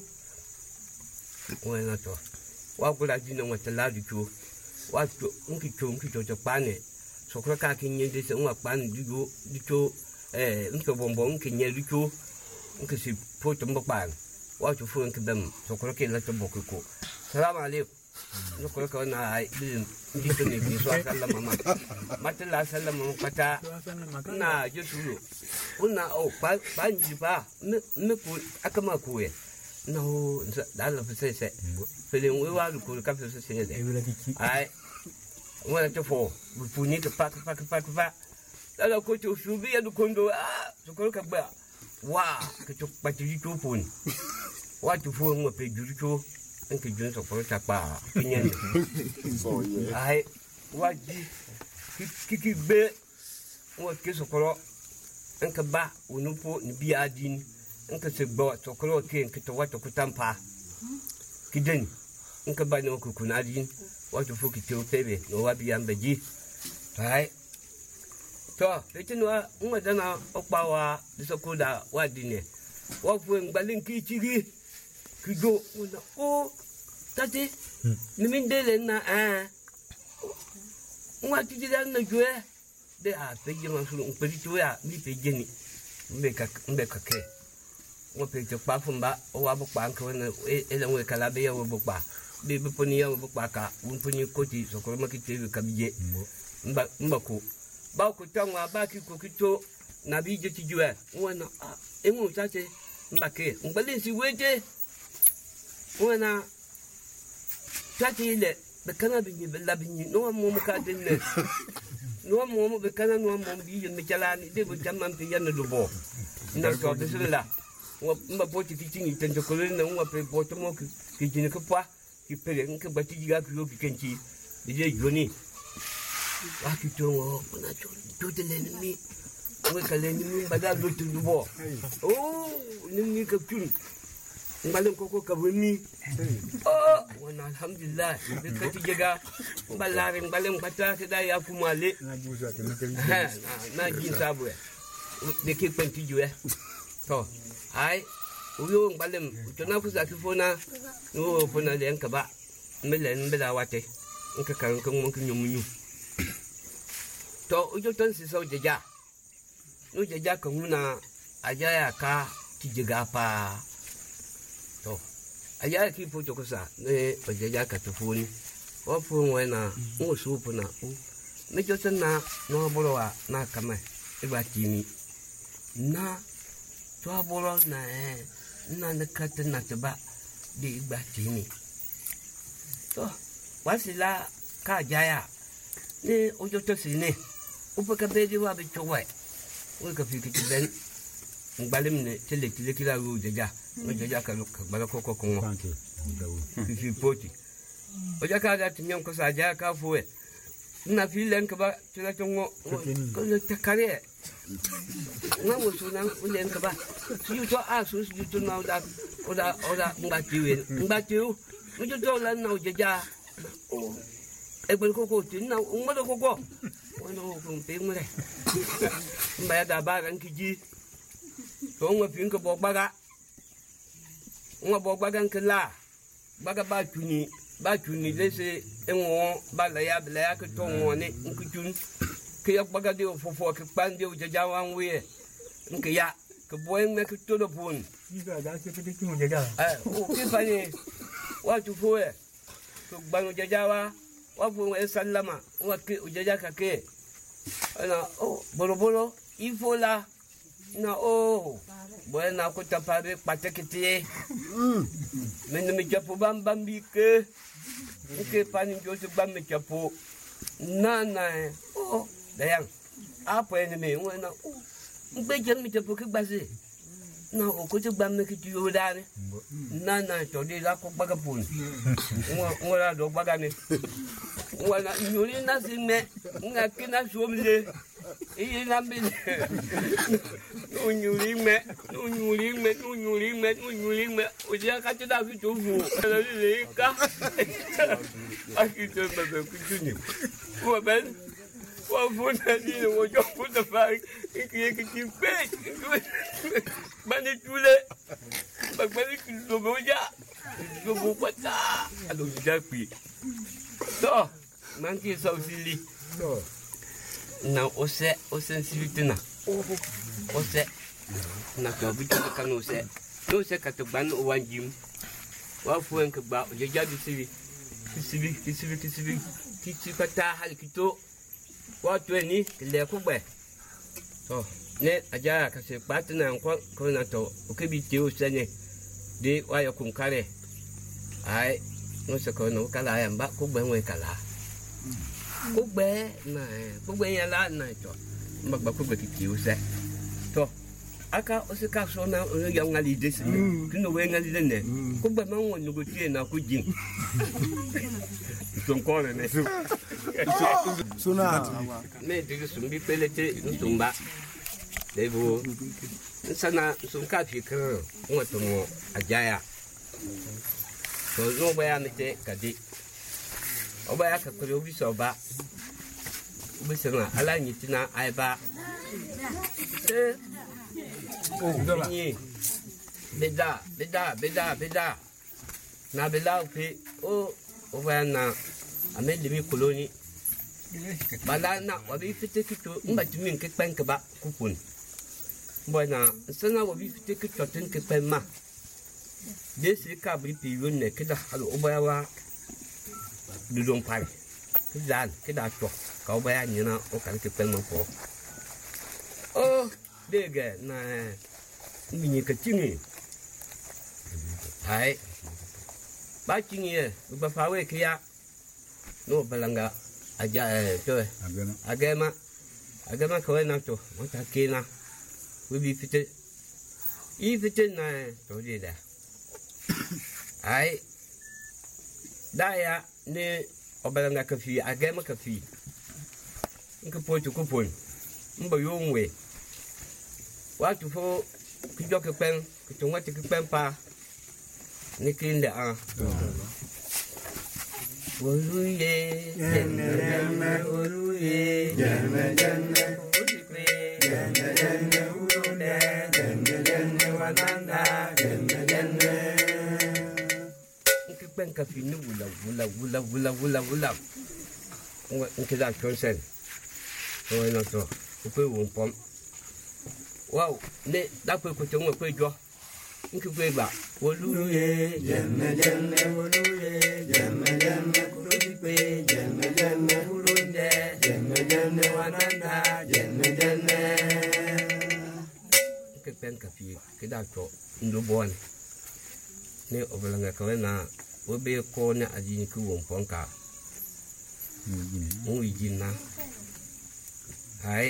o na to wa ko la ji na wa la du wa to onki to onki to to pa ne so ko ka ki nyende sen wa pa ne du du to eh onko bombo onki nye du to onki si po to mbo pa wa to fu onki dam so ko ke la to bo ko salam alaikum no ko ko na ai din di to ne bi so sallama ma mata la sallama kata na je tulu una o pa pa ni ba me me ko akama ko ye no da la fe se fele we wa ko ka fe se se de ai wala to fo bu puni ka pa pa pa pa da la ko to su bi ya du kondo ah so ko ka ba wa ka to pa ti to puni wa to fo mo pe juru to nke jun so ko ta pa pinyen so ye ai waji ki ki be wo ke so ko nke ba unupo ni bi adin nke se gbo so ko ke nke to wato ku tampa ki den nke ba no ku kuna adin wato fu ki te o tebe no wa bi ambe ji ai to etin wa mo dana opa wa so ko da wa dine wa fu ngbalin ki chigi kido una o tati ni min dele na eh Nwa ti jira na jwe de a pe je ma su pe ti ya mi pe je ni mbe ka mbe ka ke nwa pe te pa fun ba o wa bu pa nko na e le nwe kala be ya wo bu pa be be poni ya wo bu pa ka un poni ko ti so ko ma ki te ka bi je mba mba ko ba ko tangwa ba ki ko ki to na bi je ti jwe nwa na e nwu sa che mba ke mba le si we je nwa na ta ti le be kana bi ni be la bi ni no mo mo ka den ne no mo mo be kana no mo bi yin me chala ni de bu jamman pe yan do bo na ko de sela wa mba po ti ti ni ten ko le na wa pe po to mo ki jini ko pa ki pe nge ba ti ga ki yo ki kenchi de je joni wa ki to mo na to to de le ni we ka le ni ba da do tu bo oh ni ni ka tun ngalen koko kabuni oh wana alhamdulillah bikati jega balare ngalen bata ke da ya kumale na buza ke na na jin sabwe de ke penti juwe to ai uyo ngalen to na kuza ki fona no fona le enka ba melen bela wate nka kan kan mon kin yumunyu to ujo ton si so jeja no jeja kan muna ajaya ka ti jega pa to aya ki pu to kosa ne ojaja ka to funi o pu wena ngo su pu na u me jo na no bolo wa na kama e ba timi na to bolo na e na na ka ta na ta ba di ba timi to wasila ka jaya ne ojo to si ne u pa ka be di wa be to wa u ka fi ki ben ngbalim ne tele tele kila ru jaja jaja ka bala ko ko ko fi poti o jaka da tinyam ko sa ja ka fuwe na fi len ka ba tela tongo ko le takare na wo so na o len ka ba su to a su su to na da o da o da ngatiwe ngatiu mu to la na o jaja o e bel ko ko tin na o mo ko ko o no ko pe mo le mba da ba ran ki ji to ngwa pin ko bo baga ngwa bo baga nkla baga ba tuni ba tuni lese enwo ba la ya la ya ko to ngone nkutun ke ya baga de fofo ke pande o jaja wan we nke ya ke boy me ke to do pun ni ga da se ke ti mo jaja eh o ke fani wa tu fo e to ba o jaja wa wa fu e sallama wa ke o jaja ka ke ana o bolo bolo ifola na oh buena ko tapare patekiti men me japo bam bambi ke ke pani jo se bam me japo na na oh dayang apa ene me wena oh ngbe je me japo ke gbase na o ko se bam me ke ju dare na na to de la ko baga pun ngo ngo la do baga ni wala nyuri na sinme ngakina somle iyi lambi unyuri me unyuri me unyuri me unyuri me uja ka ti da fi to fu le ka akito bebe kujuni wo ben wo fu na ni wo jo fu da fa ki ki ki pe bani tule bagbali ki do boja do bo pata alo ja pi to man ki so sili to na ose ose sensibilité na ose na ko bi to kan ose no se ka to ban o wanjim wa fu en ka ba o jaja bi sibi sibi sibi sibi ki ti ka ta hal ki to wa to ni le ku gbe to ne aja ka se pat na ko ko na to o ke bi ti o se ne de wa ya kun kare ai no se ko no kala ya ba ku gbe we kala ko gbe na ko gbe yan la na to ma gba ko gbe ki o se to aka o se ka so na o ya ngali de se ki no we ngali de ne ko gbe ma won nugo tie na ko jin son ko ne so na me de so bi pelete so mba de bo sana so ka fi ka o to mo ajaya to no ba ya mete kadi oba ya ka ko obi so ba obi se na ala nyiti na ai ba eh oh ni beda beda beda beda na bela pe o oba na ame de mi koloni bala na wa bi fite kito mba timin ke pen ke ba kupun bona sana wa bi fite kito tin ke pen ma desi ka bi pi yun ne ke da halo obaya wa du dong pai ke dan ke da to ka obaya ni na o kan ke pen ma ko oh de ge na mi ni ke tingi hai ba tingi ba fa we ke ya no balanga aja eh tu agama agama agama kau nak tu macam kena lebih fitur ini fitur na tu dia dah ai daya ni obalanga kafi agama kafi ingka pun tu kupun mbayung we waktu fo kijok kepen kecunga kepen pa ni kinda ah Uluye, jenne jenne, uluye, jenne jenne, ulikwe, jenne jenne, ulune, jenne jenne, wananda, jenne jenne. Nke pen kafi ni wula wula wula wula wula wula. Nke da konsen. Oh no to, upe wumpom. Wow, ne da pe ko tengwe pe jo. Nke pe ba, uluye, jenne jenne, uluye, jenne jenne. Jenne jenne ulunde, jenne jenne wananda, jenne jenne. Kepen kafi kita to ndo bon. Ne obalanga kawena obe ko na ajini ku wonponka. Mu yina. Hai.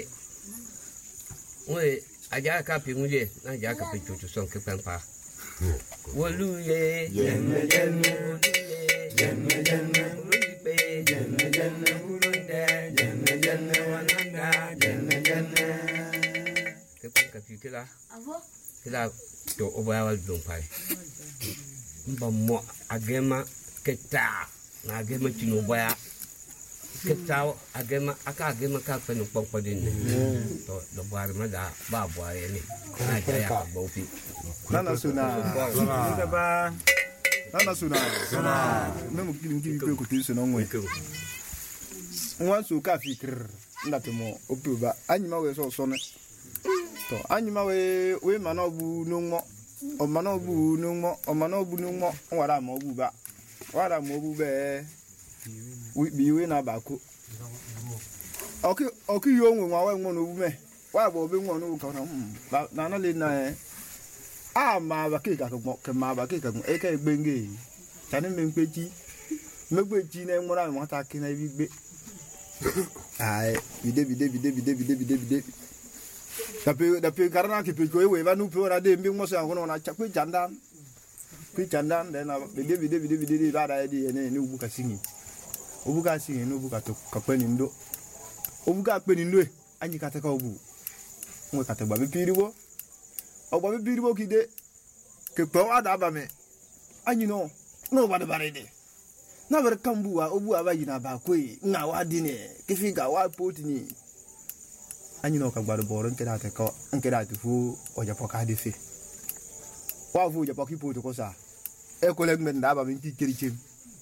Oi aja ka pinguje na aja ka pichuchu son kepen pa. Woluye, jenne jenne woluye, jenne jenne. Jenne jenne ulunde, jenne jenne wananda, jenne jenne. Kepen kafi kila. Avo? Kila to obaya wal dompai. Mba mo agema keta na agema chino obaya. Keta agema aka agema ka penu pongpodin. To do bar ma da ba boare ni. Na jaya ka bofi. Nana suna. Suna ba. Nana suna. Suna. Memo kili kili pe ko tiso no ngwe. Nwa so ka fikir ndate mo opuba anyima we so so ne. To anyima we we mana obu no ngo. O mana obu no ngo, o mana obu no ngo, wara mo obu ba. Wara mo obu be. Wi bi we na ba ko. Oki oki yo nwe nwa we ngo no obu me. Wa bo be ngo no ka na. Na na le na e. Ah ma ba ke ka ko ke ma ba ke ka e ka gbenge. Tani me npeji. Megbeji na enwora mo ta ki na bi gbe. Ai, bide bide bide bide bide bide bide. Tapi tapi karena kipi ko we ba nu pe ora de mbi mo so anko na cha ku jandan. Ku jandan de na bide bide bide bide ba da di ene ni ubu ka singi. Ubu ka singi no ubu ka to ka pe ni ndo. Ubu ka pe ni ndo e anyi ka ta ka ubu. Mo ka ta ba bi piriwo. Ogba bi piriwo kide. Ke pe wa da ba me. Anyi no. No ba de ba de. Na ber kambu wa obu abayi na ba kwe na wa dine kifi ga wa potini anyi no ka gbaro boro nke da te ko nke da te fu o ja poka de fe wa fu ja poki poto ko sa e ko leg men da ba min ki kiri chim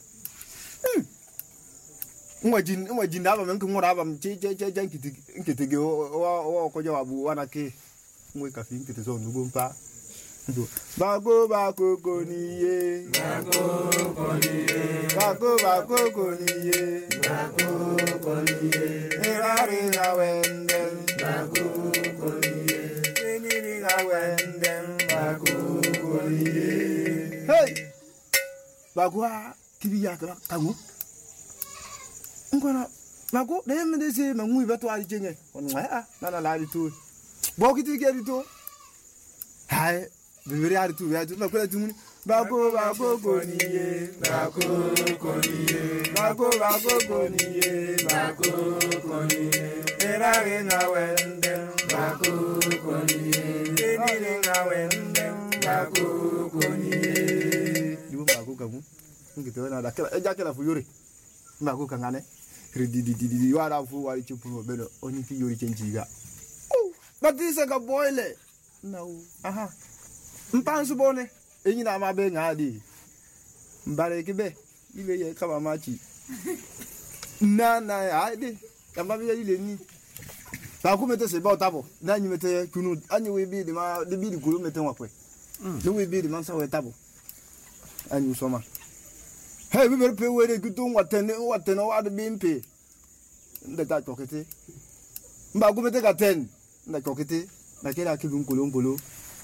nwa jin nwa jin da ba men ko ngora ba che che che jan kiti nkiti ge o o ko ja wa bu wana ke ngwe ka fi nkiti so nugo mpa Bago bago koniye, bago koniye, bago bago koniye, bago koniye. Erare na wendem, bago koniye. Eniri na wendem, bago koniye. Hey, bago a kibiya kala kagu. Ngwana bago de me de se mangu beto ali chenye. Onwa a na na la di to. Bokiti ke di to. Hai Bibiri ari tu ya tu na kwela tu muni bago bago koniye bago koniye bago bago koniye bago koniye erare na wende bago koniye enire na wende bago koniye dibo bago kamu ngito na da kala eja kala fu yori bago kangane ridi di di di wara fu wari chupu belo oni fi yori chenjiga oh batisa ka boile no aha Mpansu bone enyi na ma be ngadi mbare kibe ibe ye kama machi na na ade yamba bi ile ni ba ku mete se ba tabo na nyi mete kunu anyi we bi de ma de bi de guru mete wa kwe de we bi de man sa we tabo anyi so ma hey bi be pe we de gutu wa ten wa ten wa de bi mpe nda ta chokete mba ku mete ka ten nda chokete na kera ki dun kolon kolo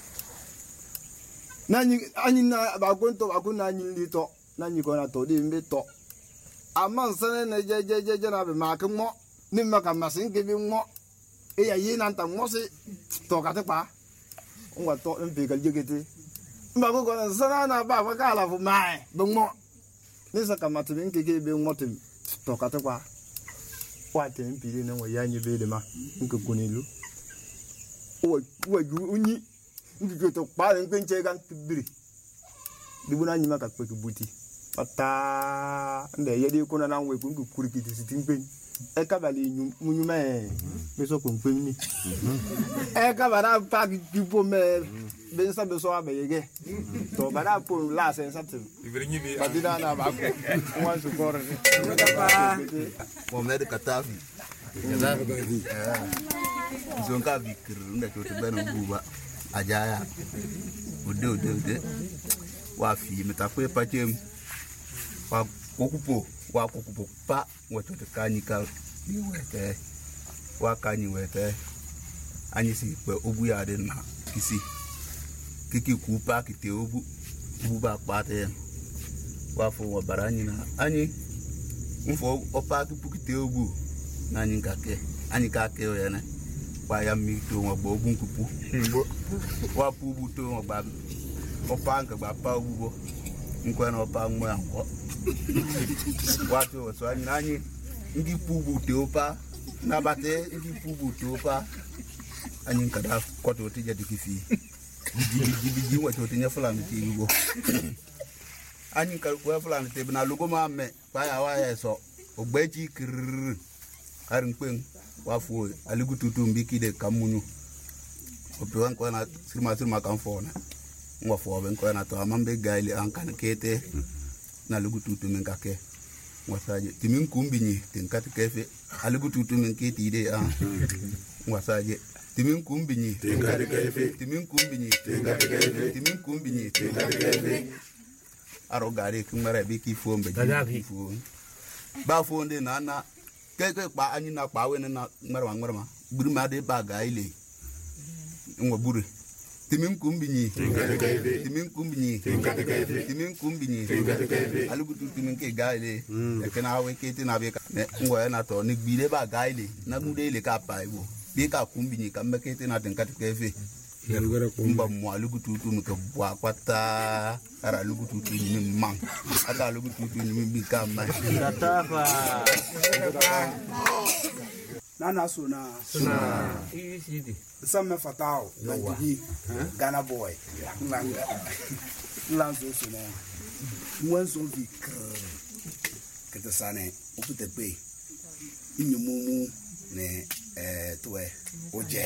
na nyi anyi na ba ku to ba ku na nyi li to na nyi ko na to de mbe to aman sene ne je je je je na be ma ke mo ni ma ka ma sin ke bi mo e ya yi nan ta mo se to ka te pa ngwa to mpe ka je kete mba ko ko na sana na ba fa ka la fu mai be mo ni sa ka ma te bin ke ke be mo te to ka te pa wa te mpe ni wa ya nyi be de ma nke ko ni lu o wa ju unyi ndi to pa en pe nche kan biri di bu na nyi ma ka pe buti pata nde ye de ko na na we ku kuri ki ti tin pe e ka ba le nyu munyu me be so ko pe ni e ka ba na pa ki po me be sa be so abe ye to ba na po la se sa ti ibere nyi bi ba di na na ba ko wa su ko re mo me de katafi ya ba bi zo ka bi kir nda to te bana buba ajaya ode ode ode wa fi meta ko pa tem wa kokupo wa kokupo pa wato te kani ka ni wete wa kani wete ani si pe obu ya de na kisi kiki ku pa kite obu obu ba pa te wa fo wa barani na ani mfo opa ki pu kite obu na ni ka ke ani ka ke o ya na wa ya mi to wa bo obu kupu wa pu bu to wa ba opa nka ba pa obu bo nkwa na opa nwa anko watu so anyi ndi pubu teopa na bate ndi pubu teopa anyi kada kwato tija dikifi jibi jibi jibi wato tinya fulani ti yugo anyi ka kwa fulani te na lugo ma me pa ya wa ya so ogbeji kir harin pen wafu aligu tutu mbiki de kamunyu opewan kwa na sirma sirma kan fona ngwa fo ben kwa na to amambe gaili an kan kete na lugu tutu men kake wasaje timin kumbinyi tin kat kefe alugu tutu men keti ide a wasaje timin kumbinyi tin kat kefe timin kumbinyi tin kat kefe timin kumbinyi tin kat kefe aro gare kumare be ki fombe ji fo ba fonde na na keke pa anyi na pa we na marwa marwa buru ma de ba ga ile ngwa buru timin kumbinyi timin kumbinyi timin kumbinyi alugu timin ke gaile e kana we ke tina be ka ngwa na to ni gbile ba gaile na mude ile ka pa iwo be ka kumbinyi ka me ke tina tin ka kefe mba mo alugu tutu mi ka bwa kwata ara alugu tutu ni man ata alugu tutu ni mi ka ma tatafa Nana suna suna easy some fatao like Ghana boy langa lanzo suna mwanzo vikr kete sane opute pe inyomumu ne eh toe oje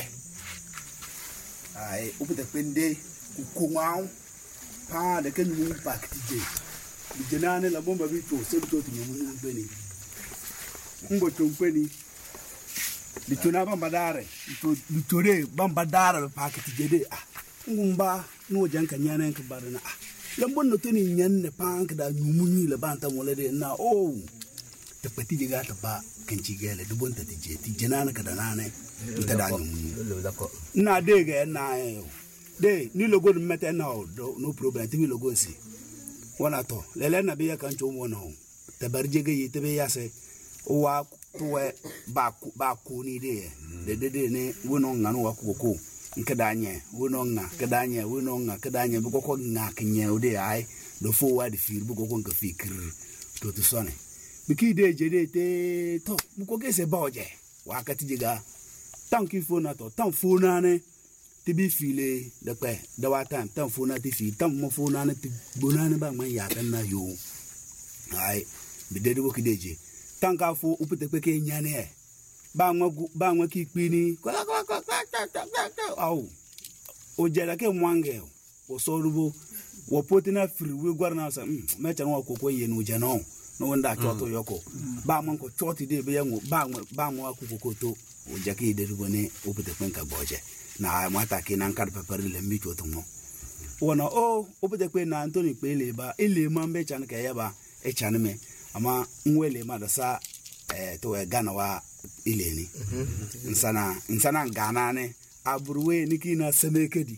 ai opute pende kukumau pa de kenu pack tije bijenane la bomba bito sebito tinyomumu beni ngo chompeni bituna bambadare bitore bambadare paketi jede ah ngumba no janka nyana nka barana ah lambon no toni nyanne pank da nyumunyi le banta molede na oh te pati jiga ta ba kanci gele dubon ta tije ti jenana ka da nane ta da nyumunyi na de ga na yo de ni logo mete na no problem ti logo si wana to lele na be ya kancho mo no te barje ga yite be yase wa tuwe ba ba kuni de de de de ne wono ngano wa koko nkadanye wono nga kadanye wono nga kadanye bu koko nga kenye ode ai do fo wa de fir bu koko nga fikir to to sone biki de je de te to bu koko se boje wa kati jiga tanki fo na to tan fo na ne ti bi file de pe de wa tan tan fo na ti fi tan mo fo na ne ti bonane ba man ya tan na yo ai bi de de wo ki deje tanka fo upete peke nyane ba nwa ba nwa ki pini kwala kwala kwala au o jela ke mwange o sorubo wo potina friwe gwarna sa me chan wa kokko yenu jano no wanda choto yoko ba man ko choti de be yango ba ba mo akuko koto o jaki de rubone o pete kwenka boje na mata kinan kar peperi le mi choto mo wona o o pete kwen na Anthony pele ba ile mambe chan ka yaba e chan me ama nwele ma da sa eh to e gana wa ile ni nsana nsana gana ne aburuwe nikina semekedi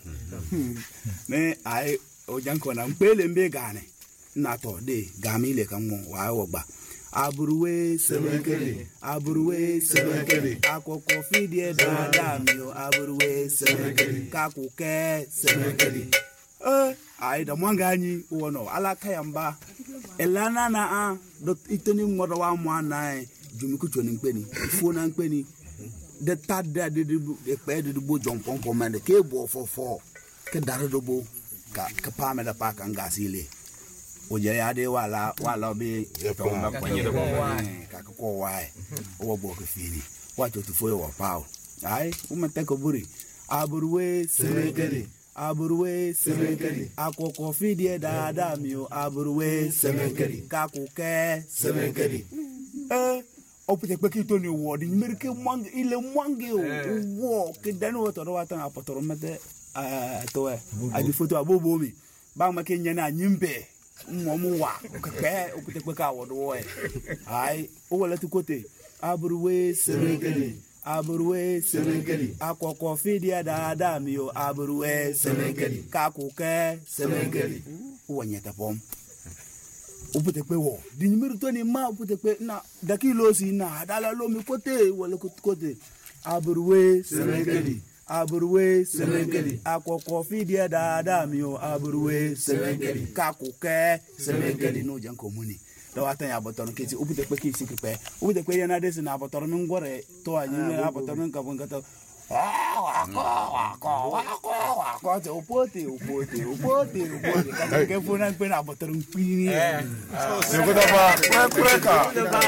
me ai o janko na mpele mbe gane na to de gamile kan mo wa ogba aburuwe semekedi aburuwe semekedi akoko fidie dada mi o aburuwe semekedi kakuke semekedi eh ai da mwanga anyi wono alaka yamba elana na a do itoni ngodo wa mo anai jumiku choni nkpeni fo na nkpeni de tada de de pe de bo jompon pon mande ke bo fo fo ke dare do bo ka ka pa me da pa kan gasile o je ya de wala wala be to ma kwanye do ka ko wai o bo ke fini wa to fo yo pa ai o me te ko buri aburuwe semekedi aburuwe semekedi akoko fidie dada mi o aburuwe semekedi ka ku ke semekedi eh opete pe kito ni wo di merke mang ile mange wo ke dano to ro atan apotoro mete eh to e abi foto abobo mi ba ma ke nyana nyimbe mo mo wa ke pe opete pe ka wo do e ai o wala tu kote aburuwe semekedi aburuwe semekedi akoko fidia dada mi o aburuwe semekedi ka ku ke semekedi wo nyata pom opute pe wo di numéro to ni ma opute pe na dakilo si na dala lo mi kote wala kote aburuwe semekedi aburuwe semekedi akoko fidia dada mi o aburuwe semekedi kakuke semekedi no janko muni do atan ya botono kiti opute pe kiti pe opute pe yana desi na botono ngore to anyi na botono ka bon kata ah wako wako wako wako te opote opote opote opote ka ke funa pe na botono pini se ko da ba preka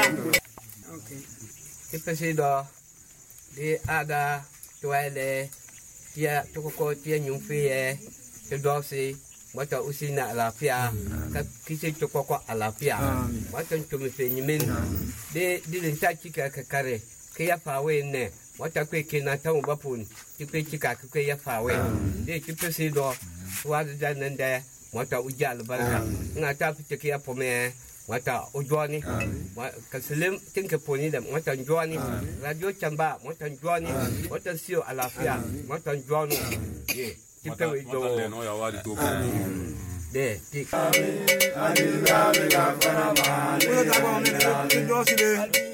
okay kita sido di ada tuale dia toko dia nyumfi e te dosi mata usina alafia ka kisi toko ko alafia mata tumi fe nyimen de de ntachi ka kare ke ya fawe ne mata kwe kina tawo bapun tipe chika kwe ya fawe de tipe sido wa da nende mata ujal barka ngata pike ya pome mata ujoni kaselim tinke poni da mata njoni radio chamba mata njoni mata sio alafia mata njoni ye tipe wido no ya wadi to de tik adira me ga para ma le da ba me de dosi de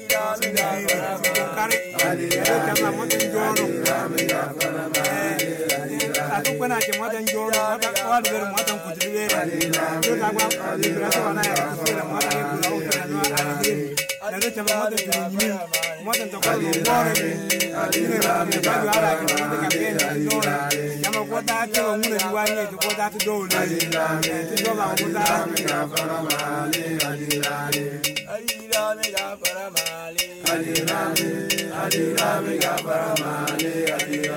kare adira chamba mata njono me ga para ma atu kana ke mata njono mata wa de mata kutire yo da ba adira so na ya kutire mata ke kula o kana no adira da chamba mata njono mata to ko ngore adira me ga ala ke mata ka ke njono chamba ko da ke ngune ni wa ni ko da to do adira me ga para ma le adira adira me ga para ma le adira me adira me ga para ma le adira